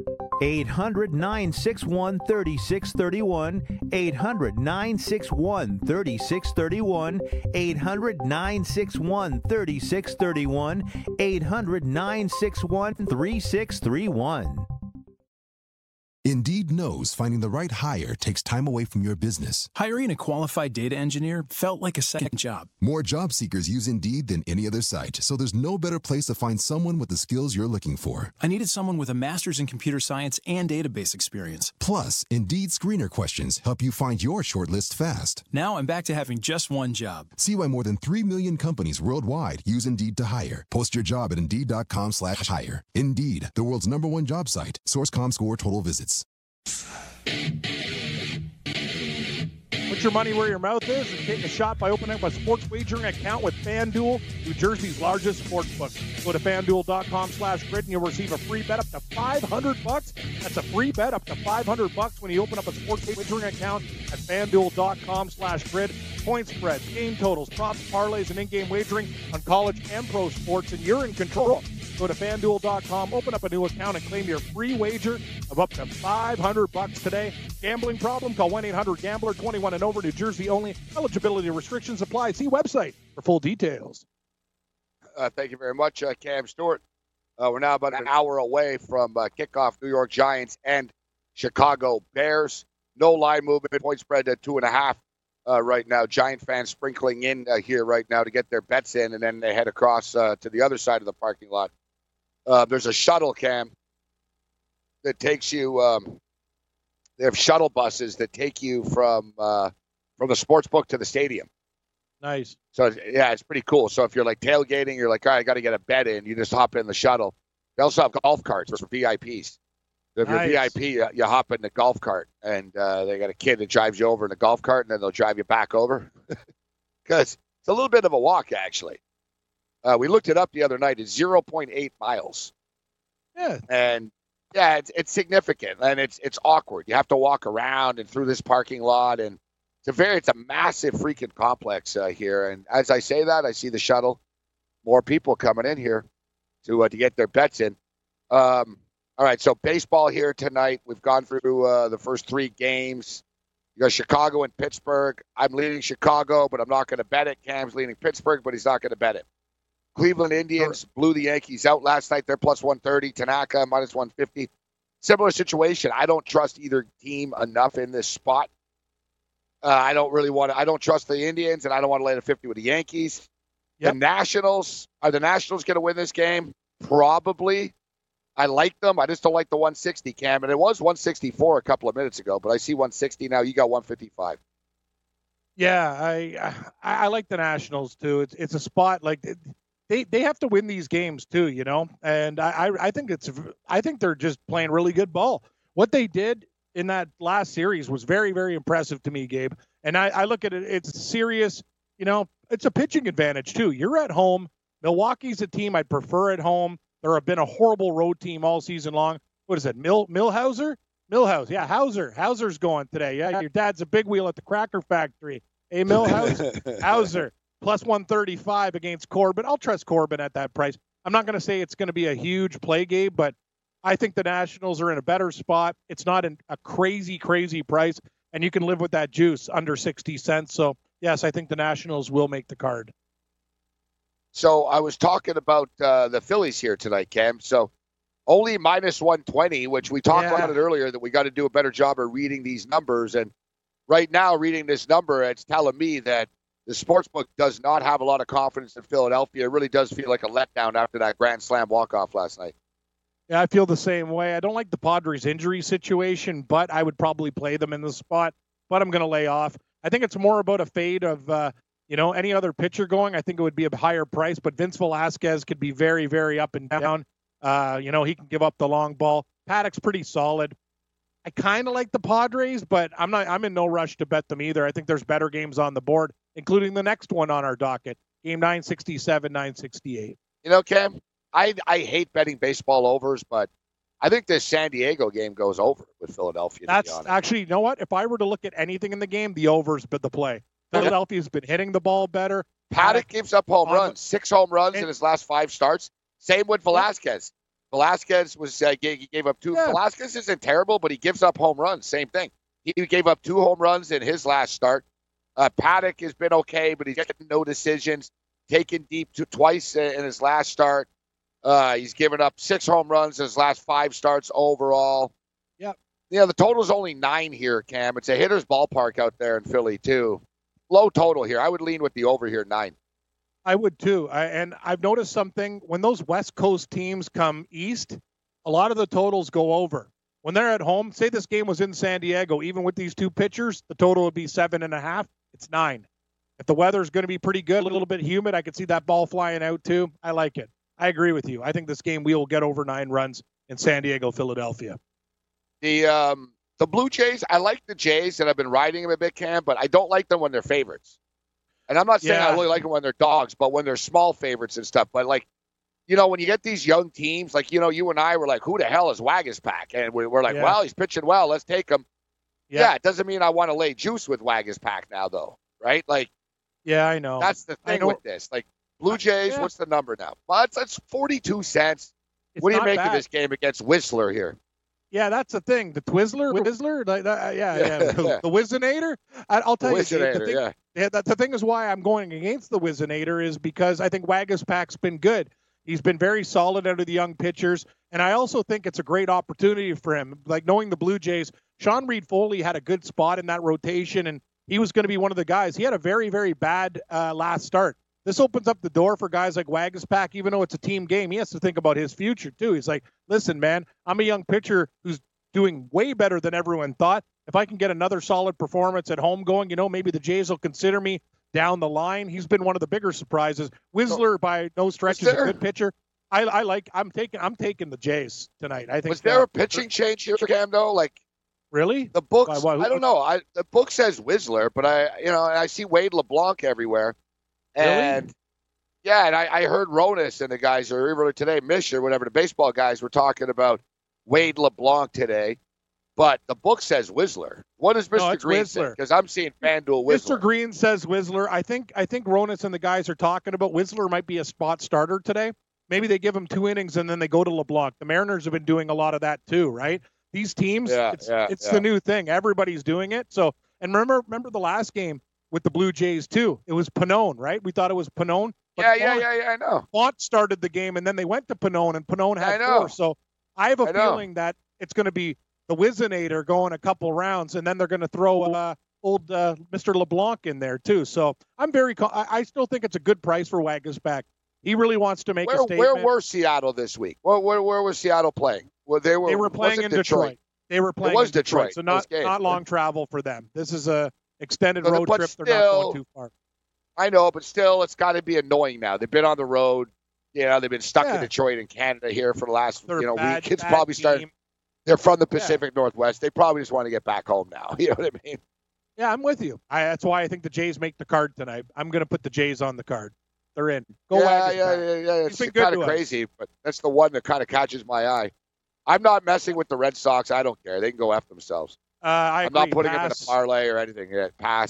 800-961-3631, 800-961-3631, 800-961-3631, 800-961-3631. Indeed knows finding the right hire takes time away from your business. Hiring a qualified data engineer felt like a second job. More job seekers use Indeed than any other site, so there's no better place to find someone with the skills you're looking for. I needed someone with a master's in computer science and database experience. Plus, Indeed screener questions help you find your shortlist fast. Now I'm back to having just one job. See why more than 3 million companies worldwide use Indeed to hire. Post your job at Indeed.com/hire. Indeed, the world's #1 job site. Source.com score total visits. Put your money where your mouth is and take a shot by opening up a sports wagering account with FanDuel, New Jersey's largest sportsbook. Go to FanDuel.com/grid and you'll receive a free bet up to $500. That's a free bet up to $500 when you open up a sports wagering account at FanDuel.com/grid. Point spreads, game totals, props, parlays, and in-game wagering on college and pro sports, and you're in control. Go to FanDuel.com, open up a new account, and claim your free wager of up to $500 today. Gambling problem? Call 1-800-GAMBLER. 21 and over. New Jersey only. Eligibility restrictions apply. See website for full details. Thank you very much, Cam Stewart. We're now about an hour away from kickoff. New York Giants and Chicago Bears. No line movement. Point spread at 2.5 right now. Giant fans sprinkling in here right now to get their bets in, and then they head across to the other side of the parking lot. There's a shuttle, Cam, that takes you. They have shuttle buses that take you from the sports book to the stadium. Nice. So, yeah, it's pretty cool. So if you're like tailgating, you're like, all right, I got to get a bet in. You just hop in the shuttle. They also have golf carts for VIPs. So if you're VIP, you hop in the golf cart, and they got a kid that drives you over in the golf cart, and then they'll drive you back over. Because it's a little bit of a walk, actually. We looked it up the other night. It's 0.8 miles. Yeah. And, yeah, it's significant, and it's awkward. You have to walk around and through this parking lot, and it's a massive freaking complex here. And as I say that, I see the shuttle. More people coming in here to get their bets in. All right, so baseball here tonight. We've gone through the first 3 games. You got Chicago and Pittsburgh. I'm leading Chicago, but I'm not going to bet it. Cam's leading Pittsburgh, but he's not going to bet it. Cleveland Indians blew the Yankees out last night. They're plus 130. Tanaka minus 150. Similar situation. I don't trust either team enough in this spot. I don't trust the Indians, and I don't want to lay the 50 with the Yankees. Yep. The Nationals, are the Nationals going to win this game? Probably. I like them. I just don't like the 160, Cam. And it was 164 a couple of minutes ago, but I see 160 now. You got 155. Yeah, I like the Nationals, too. It's a spot like they have to win these games, too, you know. And I think they're just playing really good ball. What they did in that last series was very, very impressive to me, Gabe. And I look at it, it's serious, you know, it's a pitching advantage, too. You're at home. Milwaukee's a team I'd prefer at home. There have been a horrible road team all season long. What is it, Millhauser? Millhouse, yeah, Hauser's going today. Yeah, your dad's a big wheel at the Cracker Factory. Hey, Millhouse, Hauser, plus 135 against Corbin. I'll trust Corbin at that price. I'm not going to say it's going to be a huge play, Gabe, but I think the Nationals are in a better spot. It's not a crazy, crazy price, and you can live with that juice under 60 cents. So, yes, I think the Nationals will make the card. So I was talking about the Phillies here tonight, Cam. So only minus 120, which we talked about it earlier, that we got to do a better job of reading these numbers. And right now, reading this number, it's telling me that the sportsbook does not have a lot of confidence in Philadelphia. It really does feel like a letdown after that grand slam walk-off last night. Yeah, I feel the same way. I don't like the Padres' injury situation, but I would probably play them in the spot. But I'm going to lay off. I think it's more about a fade of any other pitcher going. I think it would be a higher price, but Vince Velasquez could be very, very up and down. He can give up the long ball. Paddock's pretty solid. I kind of like the Padres, but I'm in no rush to bet them either. I think there's better games on the board, including the next one on our docket, game 967, 968. You know, Cam, I hate betting baseball overs, but I think this San Diego game goes over with Philadelphia. That's actually, you know what? If I were to look at anything in the game, the over's been the play. Philadelphia's been hitting the ball better. Paddock gives up home runs, 6 home runs in his last 5 starts. Same with Velasquez. Velasquez he gave up 2. Yeah. Velasquez isn't terrible, but he gives up home runs. Same thing. He gave up 2 home runs in his last start. Paddock has been okay, but he's getting no decisions. Taken deep twice in his last start. He's given up 6 home runs in his last 5 starts overall. Yep. Yeah, the total's only 9 here, Cam. It's a hitter's ballpark out there in Philly, too. Low total here. I would lean with the over here, 9. I would, too. And I've noticed something. When those West Coast teams come east, a lot of the totals go over. When they're at home, say this game was in San Diego, even with these 2 pitchers, the total would be 7.5. It's 9. If the weather's going to be pretty good, a little bit humid, I could see that ball flying out, too. I like it. I agree with you. I think this game we will get over 9 runs in San Diego, Philadelphia. The Blue Jays, I like the Jays, and I've been riding them a bit, Cam, but I don't like them when they're favorites. And I'm not saying I really like them when they're dogs, but when they're small favorites and stuff. But, like, you know, when you get these young teams, like, you know, you and I were like, who the hell is Waguespack? And we're like, well, he's pitching well. Let's take him. Yeah, it doesn't mean I want to lay juice with Waguespack now, though, right? Like, yeah, I know. That's the thing with this. Like, Blue Jays, what's the number now? Well, it's 42 cents. What do you make of this game against Whistler here? Yeah, that's the thing. The Twizzler, like that, the Whizzinator. I'll tell you, the thing is why I'm going against the Whizzinator is because I think Waguespack's been good. He's been very solid out of the young pitchers, and I also think it's a great opportunity for him. Like, knowing the Blue Jays, Sean Reed-Foley had a good spot in that rotation, and he was going to be one of the guys. He had a very, very bad last start. This opens up the door for guys like Waguespack, even though it's a team game. He has to think about his future, too. He's like, listen, man, I'm a young pitcher who's doing way better than everyone thought. If I can get another solid performance at home going, you know, maybe the Jays will consider me down the line. He's been one of the bigger surprises. Whistler, by no stretch, is a good pitcher. I'm taking the Jays tonight. I think. Was there a pitching change here, Cam, though? Like, really? The books, I don't know. The book says Whistler, but I see Wade LeBlanc everywhere. And really? Yeah, and I heard Ronas and the guys, or even today, Mish or whatever, the baseball guys were talking about Wade LeBlanc today. But the book says Whistler. What does Mr. Green say? Because I'm seeing FanDuel Whistler. Mr. Green says Whistler. I think Ronas and the guys are talking about Whistler might be a spot starter today. Maybe they give him 2 innings and then they go to LeBlanc. The Mariners have been doing a lot of that too, right? These teams, it's the new thing. Everybody's doing it. So, and remember the last game with the Blue Jays too. It was Pannone, right? We thought it was Pannone. I know. Font started the game, and then they went to Pannone, and Pannone had 4. So I have a feeling that it's going to be the Whizzinator going a couple rounds, and then they're going to throw old Mr. LeBlanc in there too. So I'm I still think it's a good price for Waguespack. He really wants to make a statement. Where were Seattle this week? Where was Seattle playing? Well, they were playing in Detroit. They were playing in Detroit. So not long travel for them. This is a extended road trip. They're not going too far. I know, but still, it's got to be annoying now. They've been on the road. You know, they've been stuck in Detroit and Canada here for the last week. Kids probably started. They're from the Pacific Northwest. They probably just want to get back home now. You know what I mean? Yeah, I'm with you. That's why I think the Jays make the card tonight. I'm going to put the Jays on the card. They're in. Go Waguespack. It's kind of crazy, but that's the one that kind of catches my eye. I'm not messing with the Red Sox. I don't care. They can go F themselves. I'm not putting them in a parlay or anything yet. Pass.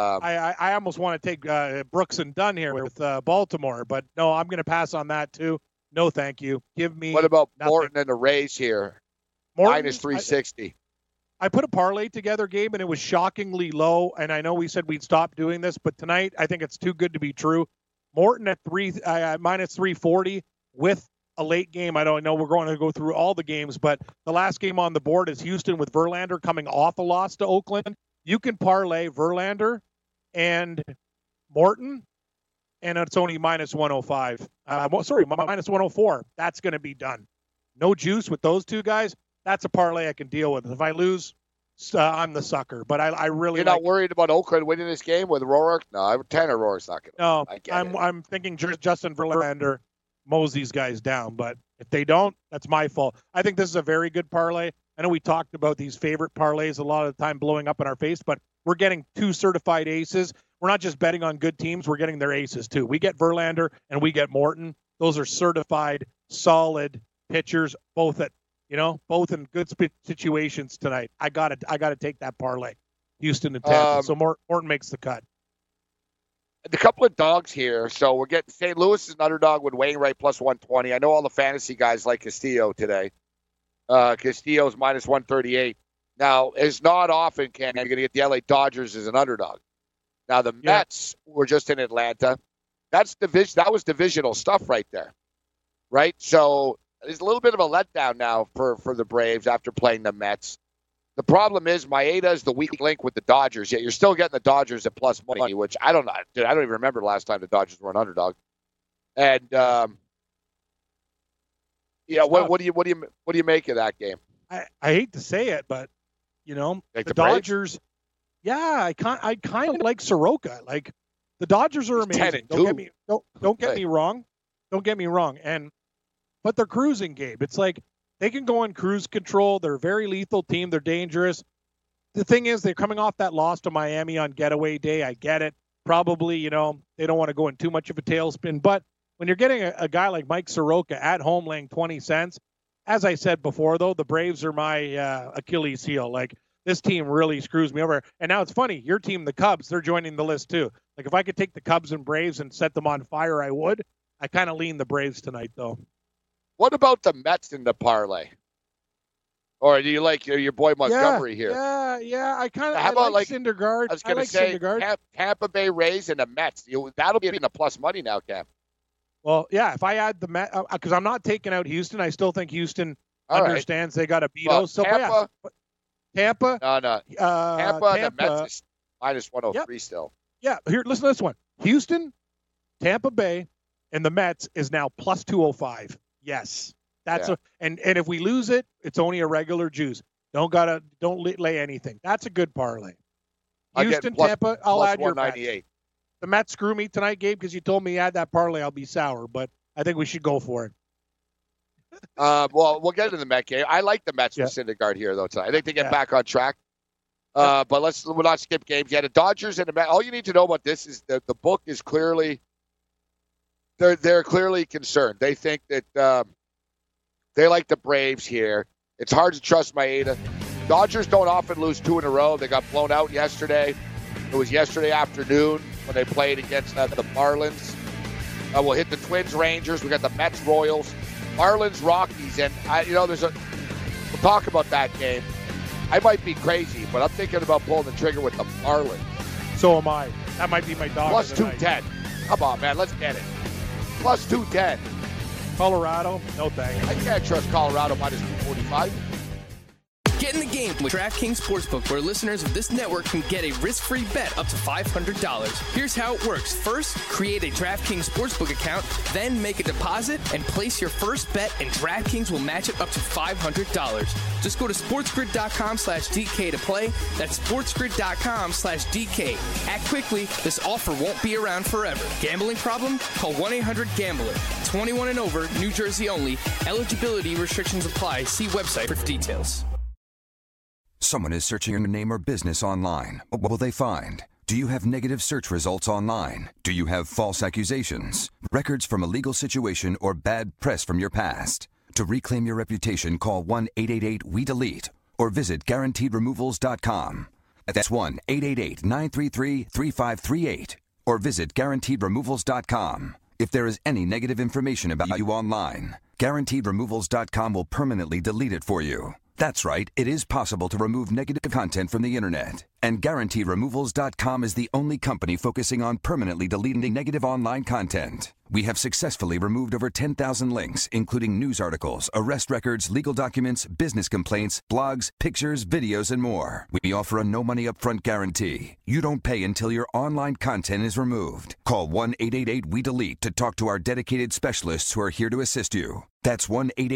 I almost want to take Brooks and Dunn here with Baltimore, but no, I'm going to pass on that too. No, thank you. Give me. What about nothing. Morton and the Rays here? Minus 360. I put a parlay together, Gabe, and it was shockingly low. And I know we said we'd stop doing this, but tonight I think it's too good to be true. Morton at minus 340 with a late game. I don't know. We're going to go through all the games, but the last game on the board is Houston with Verlander coming off a loss to Oakland. You can parlay Verlander and Morton, and it's only minus 105. Minus 104. That's going to be done. No juice with those two guys. That's a parlay I can deal with. If I lose, I'm the sucker. But I really. You're not worried about Oakland winning this game with Roark? No, Tanner Roark's not going to. No, I'm thinking Justin Verlander mows these guys down, but if they don't, that's my fault. I think this is a very good parlay. I know we talked about these favorite parlays a lot of the time blowing up in our face, but we're getting 2 certified aces. We're not just betting on good teams, we're getting their aces too. We get Verlander and we get Morton. Those are certified, solid pitchers, both at both in good situations tonight. I got to take that parlay. Houston and Tampa. So Morton makes the cut. A couple of dogs here. So we're getting St. Louis is an underdog with Wainwright plus 120. I know all the fantasy guys like Castillo today. Castillo's minus 138. Now, it's not often, Cam, you're going to get the LA Dodgers as an underdog. Now, the Mets were just in Atlanta. That was divisional stuff right there, right? So there's a little bit of a letdown now for the Braves after playing the Mets. The problem is Maeda is the weak link with the Dodgers, yet you're still getting the Dodgers at plus money, which I don't know. Dude, I don't even remember the last time the Dodgers were an underdog. And what do you make of that game? I hate to say it, but the Braves? Dodgers. Yeah, I kind of like Soroka. Like the Dodgers are amazing. Don't get me wrong. Don't get me wrong. But they're cruising, Gabe. It's like they can go on cruise control. They're a very lethal team. They're dangerous. The thing is, they're coming off that loss to Miami on getaway day. I get it. Probably, they don't want to go in too much of a tailspin. But when you're getting a guy like Mike Soroka at home laying 20 cents, as I said before, though, the Braves are my Achilles heel. Like, this team really screws me over. And now it's funny. Your team, the Cubs, they're joining the list too. Like, if I could take the Cubs and Braves and set them on fire, I would. I kind of lean the Braves tonight, though. What about the Mets in the parlay? Or do you like your boy Montgomery here? Yeah. I like Syndergaard. I was going to say Tampa Bay Rays and the Mets. That'll be in the plus money now, Cam. Well, yeah, if I add the Mets, because I'm not taking out Houston. I still think Houston understands they got to beat us. So Tampa. No. Tampa, the Mets is minus 103 still. Yeah, here, listen to this one. Houston, Tampa Bay, and the Mets is now plus 205. Yes. And if we lose it, it's only a regular juice. Don't lay anything. That's a good parlay. Houston, Tampa, I'll add your Mets. The Mets screw me tonight, Gabe, because you told me add that parlay, I'll be sour, but I think we should go for it. Well, we'll get into the Met game. I like the Mets with Syndergaard here, though, tonight. I think they get back on track. But we'll not skip games. Yeah, the Dodgers and the Mets. All you need to know about this is the book is clearly they're clearly concerned. They think that they like the Braves here. It's hard to trust Maeda. Dodgers don't often lose 2 in a row. They got blown out yesterday. It was yesterday afternoon when they played against the Marlins. We'll hit the Twins, Rangers. We got the Mets, Royals, Marlins, Rockies, and we'll talk about that game. I might be crazy, but I'm thinking about pulling the trigger with the Marlins. So am I. That might be my dog. Plus 210. Come on, man, let's get it. Plus 210. Colorado, no thanks. I can't trust Colorado minus 245. Get in the game with DraftKings Sportsbook, where listeners of this network can get a risk-free bet up to $500. Here's how it works. First, create a DraftKings Sportsbook account, then make a deposit and place your first bet, and DraftKings will match it up to $500. Just go to sportsgrid.com/DK to play. That's sportsgrid.com/DK. Act quickly. This offer won't be around forever. Gambling problem? Call 1-800-GAMBLER. 21 and over, New Jersey only. Eligibility restrictions apply. See website for details. Someone is searching your name or business online. What will they find? Do you have negative search results online? Do you have false accusations, records from a legal situation, or bad press from your past? To reclaim your reputation, call 1-888-WE-DELETE or visit GuaranteedRemovals.com. That's 1-888-933-3538 or visit GuaranteedRemovals.com. If there is any negative information about you online, GuaranteedRemovals.com will permanently delete it for you. That's right, it is possible to remove negative content from the internet. And GuaranteedRemovals.com is the only company focusing on permanently deleting negative online content. We have successfully removed over 10,000 links, including news articles, arrest records, legal documents, business complaints, blogs, pictures, videos, and more. We offer a no-money upfront guarantee. You don't pay until your online content is removed. Call 1-888-WE-DELETE to talk to our dedicated specialists who are here to assist you. That's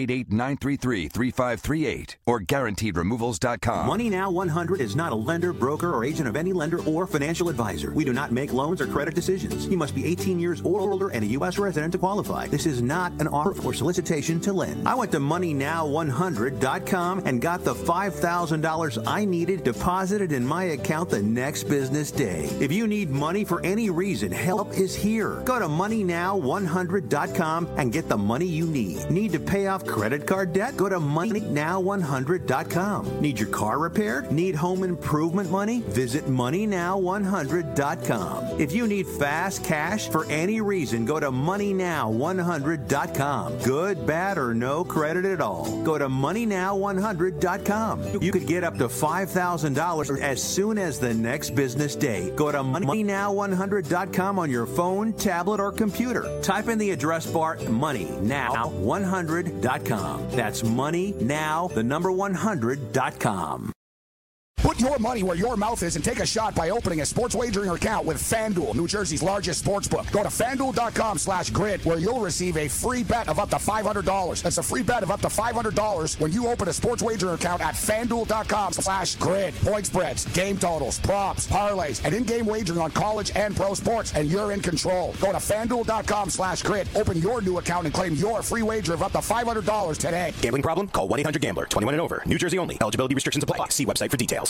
1-888-933-3538 or GuaranteedRemovals.com. Money Now 100 is not a lender, broker, broker or agent of any lender or financial advisor. We do not make loans or credit decisions. You must be 18 years or older and a U.S. resident to qualify. This is not an offer or solicitation to lend. I went to MoneyNow100.com and got the $5,000 I needed deposited in my account the next business day. If you need money for any reason, help is here. Go to MoneyNow100.com and get the money you need. Need to pay off credit card debt? Go to MoneyNow100.com. Need your car repaired? Need home improvement money? Visit MoneyNow100.com. If you need fast cash for any reason, go to MoneyNow100.com. Good, bad, or no credit at all. Go to MoneyNow100.com. You could get up to $5,000 as soon as the next business day. Go to MoneyNow100.com on your phone, tablet, or computer. Type in the address bar MoneyNow100.com. That's MoneyNow100.com. Put your money where your mouth is and take a shot by opening a sports wagering account with FanDuel, New Jersey's largest sportsbook. Go to FanDuel.com/grid where you'll receive a free bet of up to $500. That's a free bet of up to $500 when you open a sports wagering account at FanDuel.com/grid. Point spreads, game totals, props, parlays, and in-game wagering on college and pro sports, and you're in control. Go to FanDuel.com/grid. Open your new account and claim your free wager of up to $500 today. Gambling problem? Call 1-800-GAMBLER. 21 and over. New Jersey only. Eligibility restrictions apply. See website for details.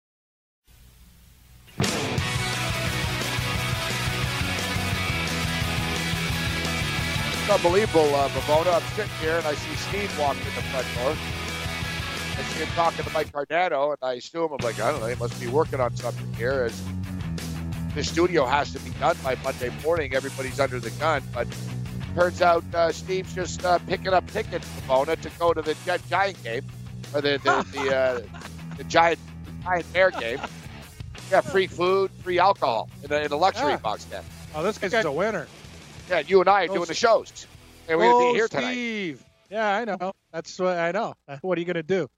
Unbelievable, Bavona. I'm sitting here and I see Steve walk in the front door. I see him talking to Mike Cardano, and I assume, I'm like, I don't know, he must be working on something here, as the studio has to be done by Monday morning. Everybody's under the gun, but turns out Steve's just picking up tickets, Bavona, to go to the Giant game, or the Giant Bear game. Yeah, free food, free alcohol in a luxury box then. Oh, this guy's a winner. Yeah, you and I are doing the shows. And we're going to be here tonight. Steve. Yeah, I know. That's what I know. What are you going to do?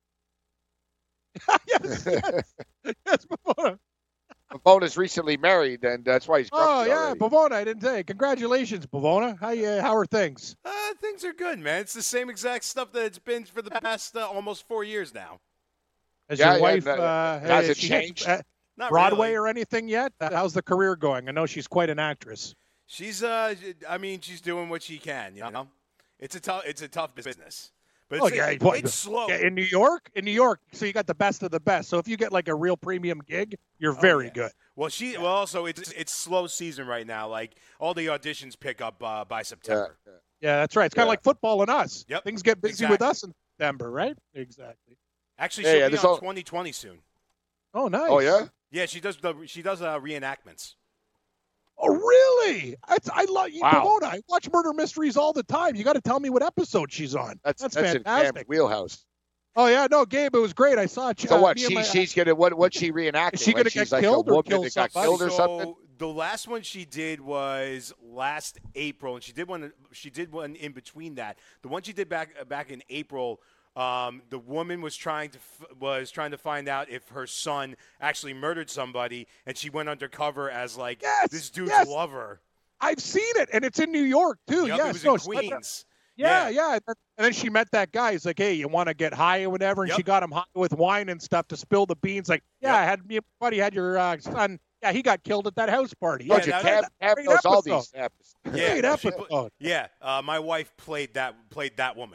yes, Bavona. Bavona's recently married, and that's why he's grumpy. Oh, yeah, already. Bavona. I didn't say. Congratulations, Bavona. How are things? Things are good, man. It's the same exact stuff that it's been for the past almost 4 years now. Has your wife has it changed? Not Broadway really. or anything yet? How's the career going? I know she's quite an actress. She's she's doing what she can, you know. It's a tough business. But it's slow. Yeah, in New York, so you got the best of the best. So if you get like a real premium gig, you're very good. Well, also it's slow season right now. Like all the auditions pick up by September. Yeah, that's right. It's kind of like football and us. Yep. Things get busy with us in September, right? Exactly. Actually, she'll be on 2020 soon. Oh, nice. Oh, yeah? Yeah, she does reenactments. Oh, really? I love you, Wow. Bavona. I watch murder mysteries all the time. You got to tell me what episode she's on. That's in fantastic. Cam's wheelhouse. Oh yeah, no, Gabe, it was great. I saw it. So what? She's gonna what's she reenacting? Is she gonna get killed or kill that got somebody? killed or something? So the last one she did was last April, and she did one in between that. The one she did back in April. The woman was trying to find out if her son actually murdered somebody, and she went undercover as this dude's lover. I've seen it, and it's in New York too. Yep, yes, it was in Queens. Yeah. And then she met that guy. He's like, "Hey, you want to get high or whatever?" And she got him high with wine and stuff to spill the beans. Like, I had me buddy had your son. Yeah, he got killed at that house party. Yeah, Cam knows all these episodes. Great episode. My wife played that woman.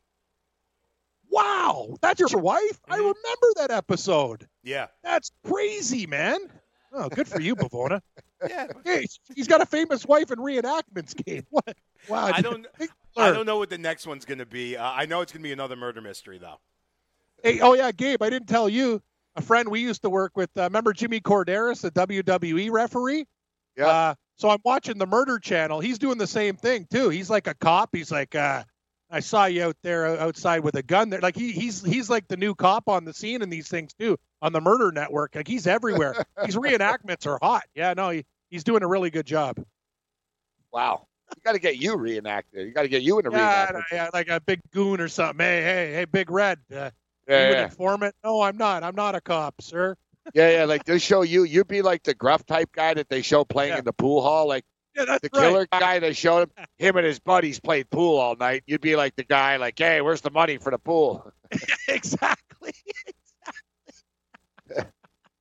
Wow, that's your wife? I remember that episode. Yeah. That's crazy, man. Oh, good for you, Bavona. Yeah. Hey, he's got a famous wife in reenactments game. What? Wow. I don't know what the next one's going to be. I know it's going to be another murder mystery, though. Hey, oh, yeah, Gabe, I didn't tell you. A friend we used to work with, remember Jimmy Corderas, the WWE referee? Yeah. So I'm watching the Murder Channel. He's doing the same thing, too. He's like a cop. He's like, I saw you out there outside with a gun there. Like he's like the new cop on the scene in these things too, on the Murder Network. Like he's everywhere. These reenactments are hot. Yeah, no, he's doing a really good job. Wow. You got to get you reenacted. You got to get you in a reenactment. Yeah, like a big goon or something. Hey, Big Red. You an informant? No, I'm not. I'm not a cop, sir. Yeah. Like they show you. You'd be like the gruff type guy that they show playing in the pool hall. Like the killer guy they showed him and his buddies played pool all night. You'd be like the guy, like, hey, where's the money for the pool? Exactly.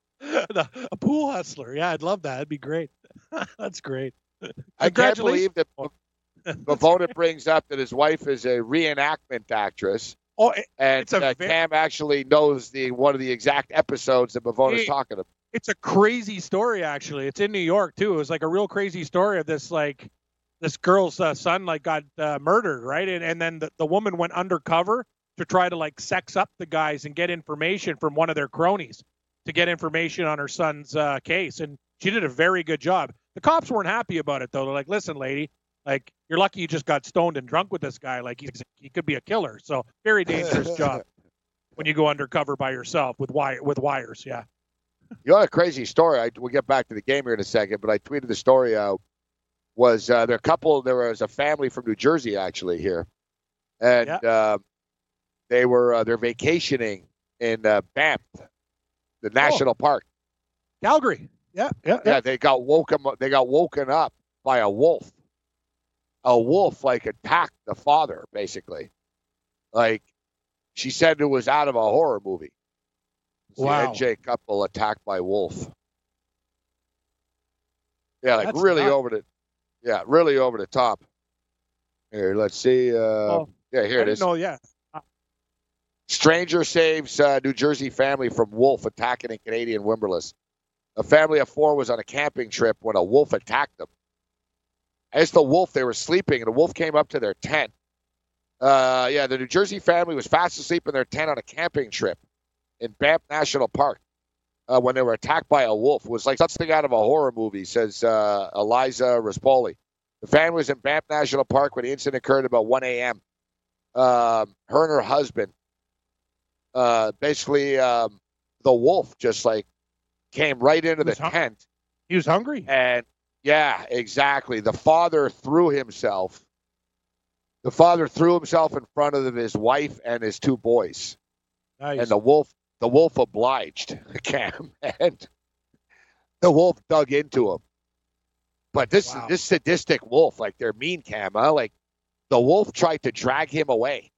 A pool hustler. Yeah, I'd love that. That'd be great. That's great. I can't believe that Bavona brings up that his wife is a reenactment actress. Oh, and Cam actually knows one of the exact episodes that Bavona's talking about. It's a crazy story, actually. It's in New York too. It was like a real crazy story of this girl's son got murdered, right? And then the woman went undercover to try to sex up the guys and get information from one of their cronies to get information on her son's case. And she did a very good job. The cops weren't happy about it though. They're like, "Listen, lady, you're lucky you just got stoned and drunk with this guy. He could be a killer." So very dangerous job when you go undercover by yourself with wires. Yeah. You know, a crazy story. We'll get back to the game here in a second, but I tweeted the story out. Was there was a family from New Jersey actually here, and they're vacationing in Banff, the national park. Calgary. Yeah. They got woken up by a wolf. A wolf attacked the father, basically. She said it was out of a horror movie. Wow. The NJ couple attacked by wolf. Yeah, that's really nuts. Really over the top. Here, let's see. Here it is. Stranger saves New Jersey family from wolf attacking in Canadian Wimberley. A family of 4 was on a camping trip when a wolf attacked them. As the wolf, they were sleeping, and the wolf came up to their tent. The New Jersey family was fast asleep in their tent on a camping trip in Banff National Park when they were attacked by a wolf. It was like something out of a horror movie, says Eliza Rispoli. The family was in Banff National Park when the incident occurred about 1 a.m. Her and her husband, the wolf just came right into the tent. He was hungry. And yeah, exactly. The father threw himself in front of his wife and his 2 boys. Nice. And the wolf obliged, Cam, and the wolf dug into him. But this sadistic wolf, they're mean, Cam, huh? The wolf tried to drag him away.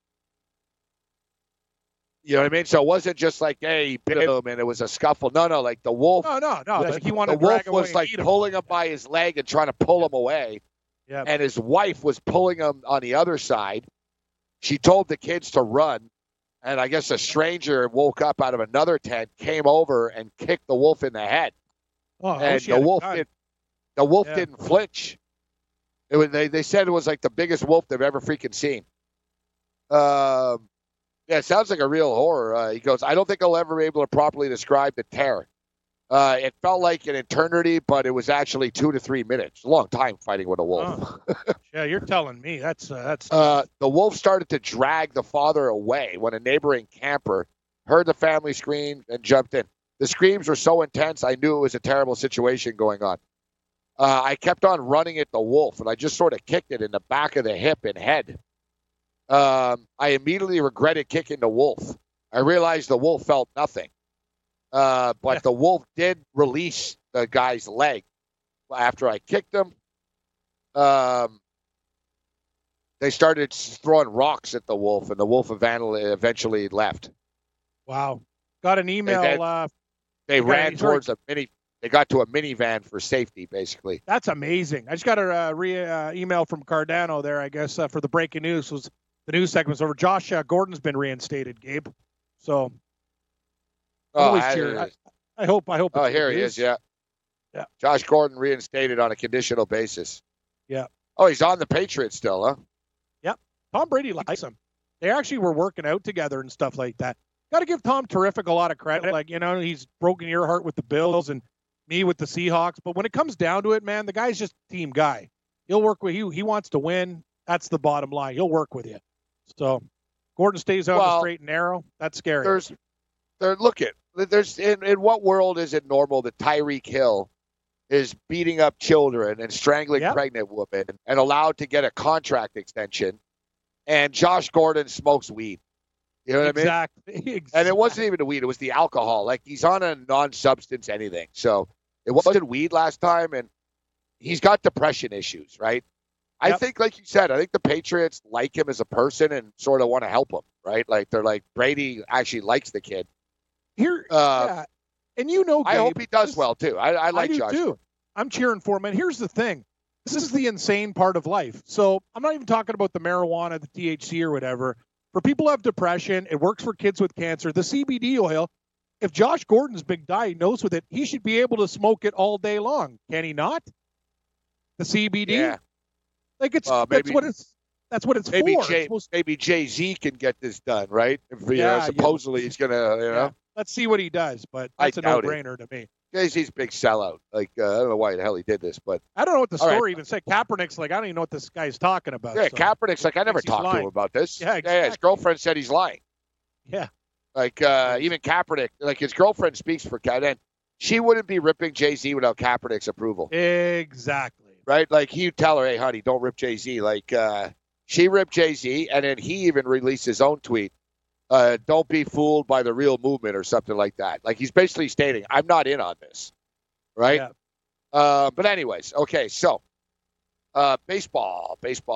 You know what I mean? So it wasn't just hey, he bit him and it was a scuffle. No, the wolf. No. He wanted the to drag wolf him was pulling him by his leg and trying to pull him away. Yeah. And his wife was pulling him on the other side. She told the kids to run. And I guess a stranger woke up out of another tent, came over and kicked the wolf in the head. Oh, and the wolf didn't flinch. They said it was the biggest wolf they've ever freaking seen. It sounds like a real horror. He goes, I don't think I'll ever be able to properly describe the terror. It felt like an eternity, but it was actually 2 to 3 minutes. A long time fighting with a wolf. Yeah, you're telling me. That's. The wolf started to drag the father away when a neighboring camper heard the family scream and jumped in. The screams were so intense, I knew it was a terrible situation going on. I kept on running at the wolf, and I just sort of kicked it in the back of the hip and head. I immediately regretted kicking the wolf. I realized the wolf felt nothing. But the wolf did release the guy's leg after I kicked him. They started throwing rocks at the wolf, and the wolf eventually left. Wow. Got an email. They ran towards they got to a minivan for safety, basically. That's amazing. I just got a email from Cardano there, I guess, for the breaking news. The news segment's over. Josh Gordon's been reinstated, Gabe. So I hope. Oh, here he is. Yeah. Josh Gordon reinstated on a conditional basis. Yeah. Oh, he's on the Patriots still, huh? Yep. Tom Brady likes him. They actually were working out together and stuff like that. Got to give Tom a lot of credit. He's broken your heart with the Bills and me with the Seahawks. But when it comes down to it, man, the guy's just a team guy. He'll work with you. He wants to win. That's the bottom line. He'll work with you. So Gordon stays on the straight and narrow. That's scary. In what world is it normal that Tyreek Hill is beating up children and strangling pregnant women and allowed to get a contract extension, and Josh Gordon smokes weed? You know what I mean? Exactly. And it wasn't even the weed. It was the alcohol. He's on a non-substance anything. So it wasn't weed last time, and he's got depression issues, right? I think, like you said, I think the Patriots like him as a person and sort of want to help him, right? They're Brady actually likes the kid. Here, And you know, Gabe, I hope he does well, too. I like Josh. Too. I'm cheering for him. And here's the thing. This is the insane part of life. So I'm not even talking about the marijuana, the THC or whatever. For people who have depression, it works for kids with cancer. The CBD oil, if Josh Gordon's been diagnosed with it, he should be able to smoke it all day long. Can he not? The CBD? Yeah. Like that's what it's for. Maybe Jay-Z can get this done, right? If, supposedly he's going to, Yeah. Let's see what he does, but that's a no-brainer to me. Jay-Z's a big sellout. Like, I don't know why the hell he did this, but I don't know what the story even said. Kaepernick's like, I don't even know what this guy's talking about. Yeah, so Kaepernick's like, I never talked to him about this. Yeah, exactly. His girlfriend said he's lying. Yeah. Like, even Kaepernick, like his girlfriend speaks for Kaepernick. She wouldn't be ripping Jay-Z without Kaepernick's approval. Exactly. Right? Like, he'd tell her, hey, honey, don't rip Jay-Z. Like, she ripped Jay-Z, and then he even released his own tweet. Don't be fooled by the real movement or something like that. Like, he's basically stating, I'm not in on this. Right? Yeah. But anyways, okay, so baseball.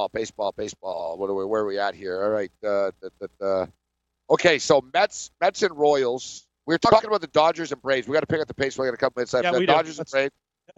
Where are we at here? All right. Okay, so Mets and Royals. We were talking about the Dodgers and Braves. We got to pick up the pace. We got a couple minutes left. Yeah, Dodgers and Braves.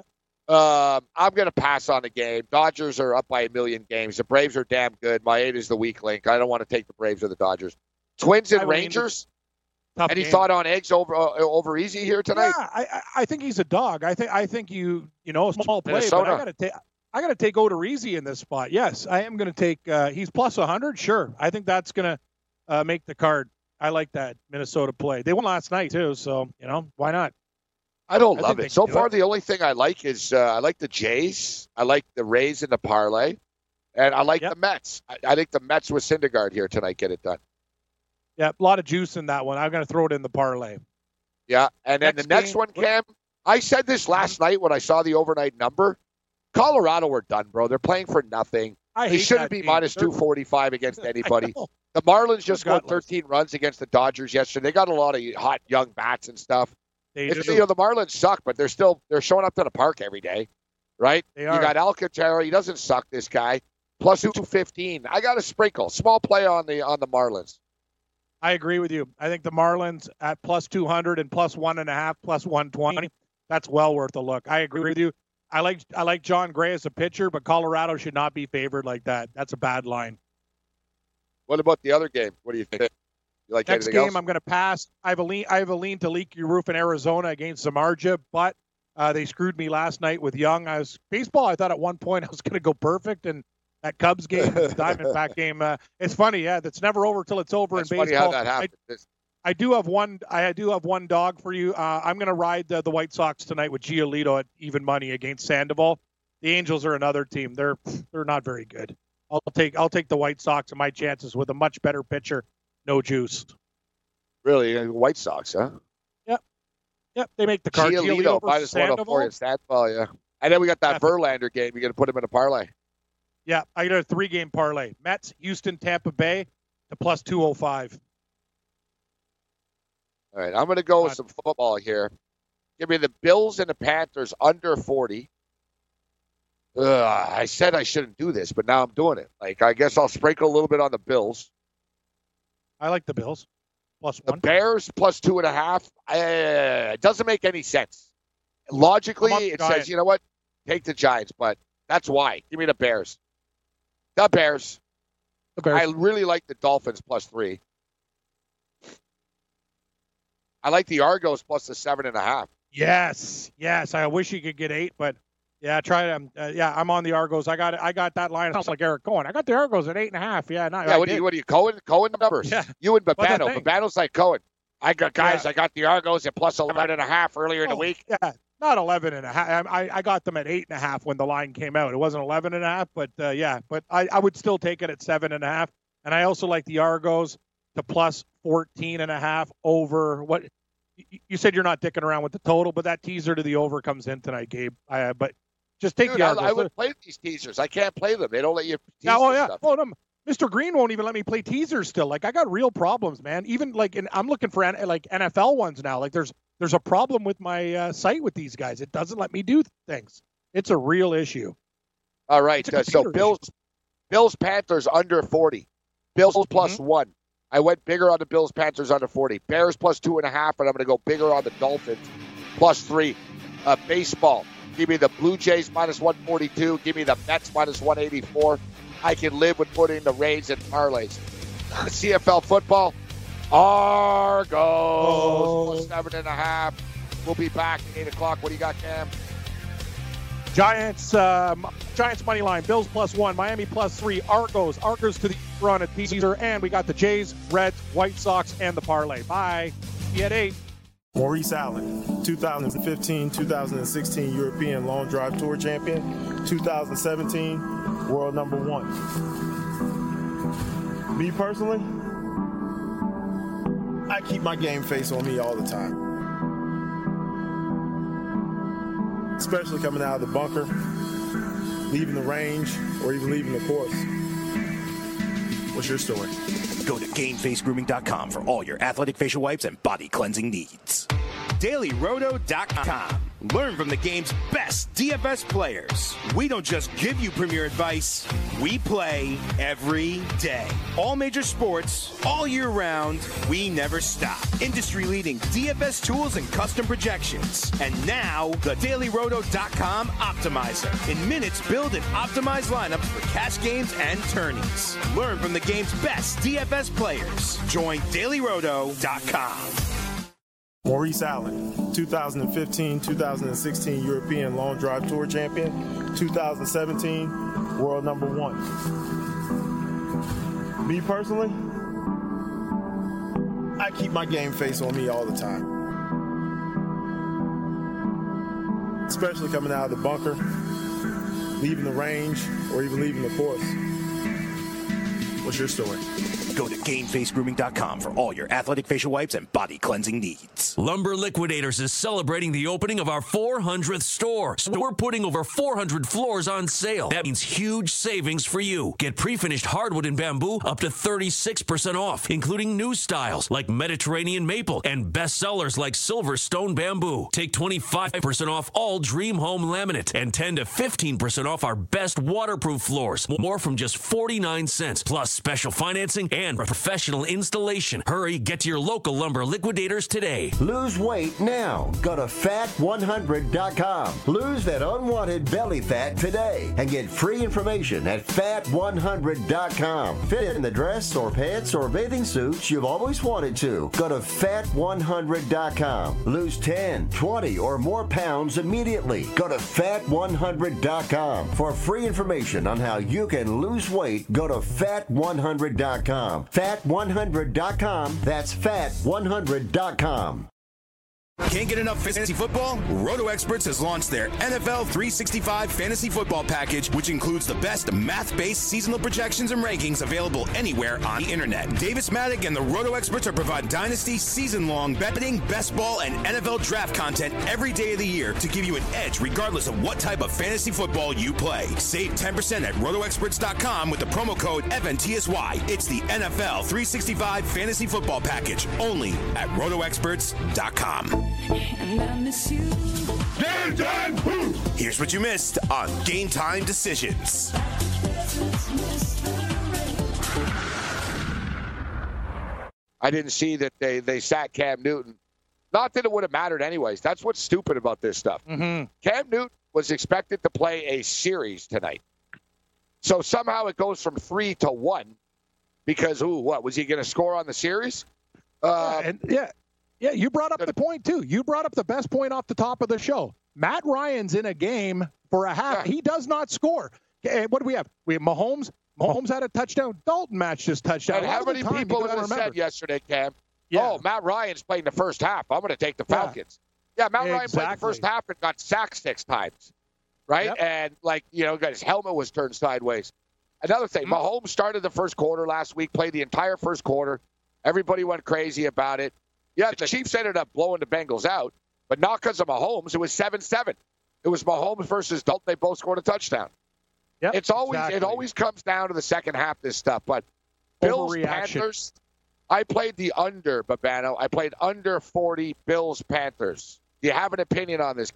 I'm going to pass on the game. Dodgers are up by a million games. The Braves are damn good. My 8 is the weak link. I don't want to take the Braves or the Dodgers. Twins and Rangers. Any thought on eggs over easy here tonight? Yeah, I think he's a dog. I think you know, a small play, Minnesota. But I got to take Odorizzi in this spot. Yes, I am going to take. He's plus 100. Sure, I think that's going to make the card. I like that Minnesota play. They won last night too, so you know why not? I don't love it so far. The only thing I like is I like the Jays. I like the Rays in the parlay, and I like the Mets. I think the Mets with Syndergaard here tonight get it done. Yeah, a lot of juice in that one. I'm going to throw it in the parlay. Yeah, and then the next one, Cam, I said this last night when I saw the overnight number. Colorado were done, bro. They're playing for nothing. They shouldn't be minus 245 against anybody. The Marlins just scored 13 runs against the Dodgers yesterday. They got a lot of hot young bats and stuff. You know, the Marlins suck, but they're showing up to the park every day, right? You got Alcantara. He doesn't suck, this guy. Plus 215. I got a sprinkle. Small play on the Marlins. I agree with you. I think the Marlins at plus 200 and plus 1.5, plus 120. That's well worth a look. I agree with you. I like John Gray as a pitcher, but Colorado should not be favored like that. That's a bad line. What about the other game? What do you think? You like next anything game? else? I'm going to pass. I have a lean to leak your roof in Arizona against Zamarja, but they screwed me last night with Young. Baseball. I thought at one point I was going to go perfect, and that Cubs game, the Diamondback game. It's funny, that's never over till it's over in baseball. Funny how that happened. I do have one dog for you. I'm going to ride the White Sox tonight with Giolito at even money against Sandoval. The Angels are another team. They're not very good. I'll take the White Sox and my chances with a much better pitcher, no juice. Really, White Sox, huh? Yep. They make the card. Giolito minus 104 in Sandoval, yeah. And then we got that Verlander game. You got to put him in a parlay. Yeah, I got a 3-game parlay. Mets, Houston, Tampa Bay to plus 205. All right, I'm going to go with some football here. Give me the Bills and the Panthers under 40. I said I shouldn't do this, but now I'm doing it. Like, I guess I'll sprinkle a little bit on the Bills. I like the Bills. Plus 1. The Bears plus 2.5. It doesn't make any sense. Logically, it says, you know what? Take the Giants, but that's why. Give me the Bears. The Bears. I really like the Dolphins plus 3. I like the Argos plus the 7.5. Yes. I wish you could get 8, but yeah, try them. I'm on the Argos. I got that line. It sounds like Eric Cohen. I got the Argos at 8.5. Yeah, what are you Cohen numbers? Yeah. You and Babano. Babano's like Cohen. I got the Argos at plus 11.5 earlier in the week. Yeah. Not 11.5. I got them at 8.5 when the line came out. It wasn't 11.5, but But I would still take it at 7.5. And I also like the Argos to plus 14.5 over what you said. You're not dicking around with the total, but that teaser to the over comes in tonight, Gabe. But just take the Argos. I would play these teasers. I can't play them. They don't let you. Stuff. Oh, Mr. Green won't even let me play teasers still. Like I got real problems, man. Even like I'm looking for like NFL ones now. Like there's a problem with my site with these guys. It doesn't let me do things. It's a real issue. All right. So Bills Panthers under 40. Bills plus 1. I went bigger on the Bills Panthers under 40. Bears plus 2.5, and I'm going to go bigger on the Dolphins +3. Baseball, give me the Blue Jays -142. Give me the Mets -184. I can live with putting the Rays in parlays. CFL football, Argos +7.5. We'll be back at 8 o'clock. What do you got, Cam? Giants money line. Bills +1. Miami +3. Argos to the run at Caesar. And we got the Jays, Reds, White Sox, and the parlay. Bye. See you at 8. Maurice Allen, 2015-2016 European Long Drive Tour Champion, 2017 World Number 1. Me personally, I keep my game face on me all the time. Especially coming out of the bunker, leaving the range, or even leaving the course. What's your story? Go to GameFaceGrooming.com for all your athletic facial wipes and body cleansing needs. DailyRoto.com. Learn from the game's best DFS players. We don't just give you premier advice, we play every day. All major sports, all year round, we never stop. Industry-leading DFS tools and custom projections. And now, the DailyRoto.com Optimizer. In minutes, build and optimize lineups for cash games and tourneys. Learn from the game's best DFS players. Join DailyRoto.com. Maurice Allen, 2015-2016 European Long Drive Tour Champion, 2017 World Number 1. Me personally, I keep my game face on me all the time. Especially coming out of the bunker, leaving the range, or even leaving the course. What's your story? Go to GameFaceGrooming.com for all your athletic facial wipes and body cleansing needs. Lumber Liquidators is celebrating the opening of our 400th store. So we're putting over 400 floors on sale. That means huge savings for you. Get pre-finished hardwood and bamboo up to 36% off, including new styles like Mediterranean maple and bestsellers like Silverstone bamboo. Take 25% off all Dream Home laminate and 10 to 15% off our best waterproof floors. More from just 49 cents, plus special financing and professional installation. Hurry, get to your local Lumber Liquidators today. Lose weight now. Go to fat100.com. Lose that unwanted belly fat today and get free information at fat100.com. Fit in the dress or pants or bathing suits you've always wanted to. Go to fat100.com. Lose 10, 20, or more pounds immediately. Go to fat100.com. For free information on how you can lose weight, go to fat100.com. Fat100.com. That's fat100.com. Can't get enough fantasy football? Roto Experts has launched their NFL 365 fantasy football package, which includes the best math-based seasonal projections and rankings available anywhere on the internet. Davis Maddock and the Roto Experts are providing dynasty, season-long betting, best ball, and NFL draft content every day of the year to give you an edge regardless of what type of fantasy football you play. Save 10% at RotoExperts.com with the promo code FNTSY. It's the NFL 365 fantasy football package only at RotoExperts.com. And I miss you. Game time! Here's what you missed on Game Time Decisions. I didn't see that they sat Cam Newton. Not that it would have mattered anyways. That's what's stupid about this stuff. Mm-hmm. Cam Newton was expected to play a series tonight. So somehow it goes from 3 to 1 because, what, was he going to score on the series? Yeah, you brought up the point, too. You brought up the best point off the top of the show. Matt Ryan's in a game for a half. Yeah. He does not score. What do we have? We have Mahomes. Mahomes had a touchdown. Dalton matched his touchdown. And how many people would have said yesterday, Cam, Matt Ryan's playing the first half. I'm going to take the Falcons. Yeah, Matt Ryan played the first half and got sacked 6 times, right? Yep. And, his helmet was turned sideways. Another thing, Mahomes started the first quarter last week, played the entire first quarter. Everybody went crazy about it. Yeah, the Chiefs ended up blowing the Bengals out, but not because of Mahomes. It was 7-7. It was Mahomes versus Dalton. They both scored a touchdown. Yep, It always comes down to the second half, this stuff. But Bills, Panthers, I played the under, Babano. I played under 40 Bills, Panthers. Do you have an opinion on this game?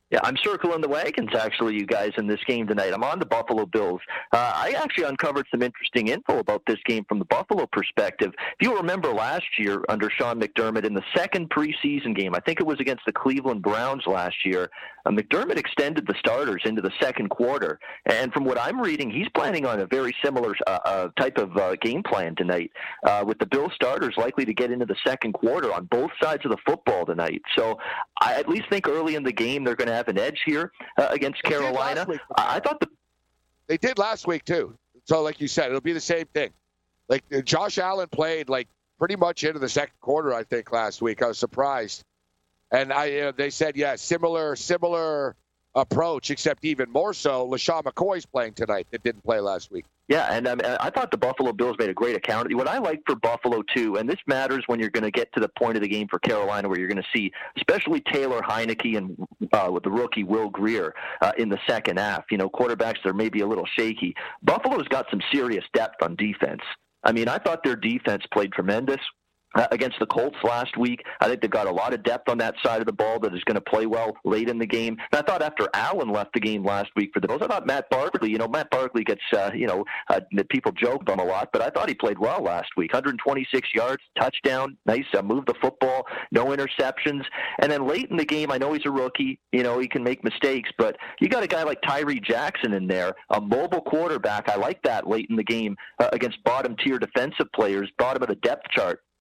Yeah, I'm circling the wagons, actually, you guys, in this game tonight. I'm on the Buffalo Bills. I actually uncovered some interesting info about this game from the Buffalo perspective. If you remember last year under Sean McDermott in the second preseason game, I think it was against the Cleveland Browns last year, McDermott extended the starters into the second quarter. And from what I'm reading, he's planning on a very similar type of game plan tonight, with the Bills starters likely to get into the second quarter on both sides of the football tonight. So I at least think early in the game they're going to have an edge here against Carolina. I thought they did last week too. So like you said, it'll be the same thing. Like Josh Allen played like pretty much into the second quarter, I think, last week. I was surprised. And they said, yeah, similar approach, except even more so, LaShawn McCoy's playing tonight that didn't play last week. Yeah, and I thought the Buffalo Bills made a great account. What I like for Buffalo, too, and this matters when you're going to get to the point of the game for Carolina where you're going to see especially Taylor Heineke and with the rookie Will Grier in the second half. You know, quarterbacks that are maybe a little shaky. Buffalo's got some serious depth on defense. I mean, I thought their defense played tremendous against the Colts last week. I think they've got a lot of depth on that side of the ball that is going to play well late in the game. And I thought after Allen left the game last week for the Bills, I thought Matt Barkley gets, people joke about him a lot, but I thought he played well last week. 126 yards, touchdown, nice, moved the football, no interceptions. And then late in the game, I know he's a rookie, he can make mistakes, but you got a guy like Tyree Jackson in there, a mobile quarterback. I like that late in the game against bottom-tier defensive players, bottom of the depth chart.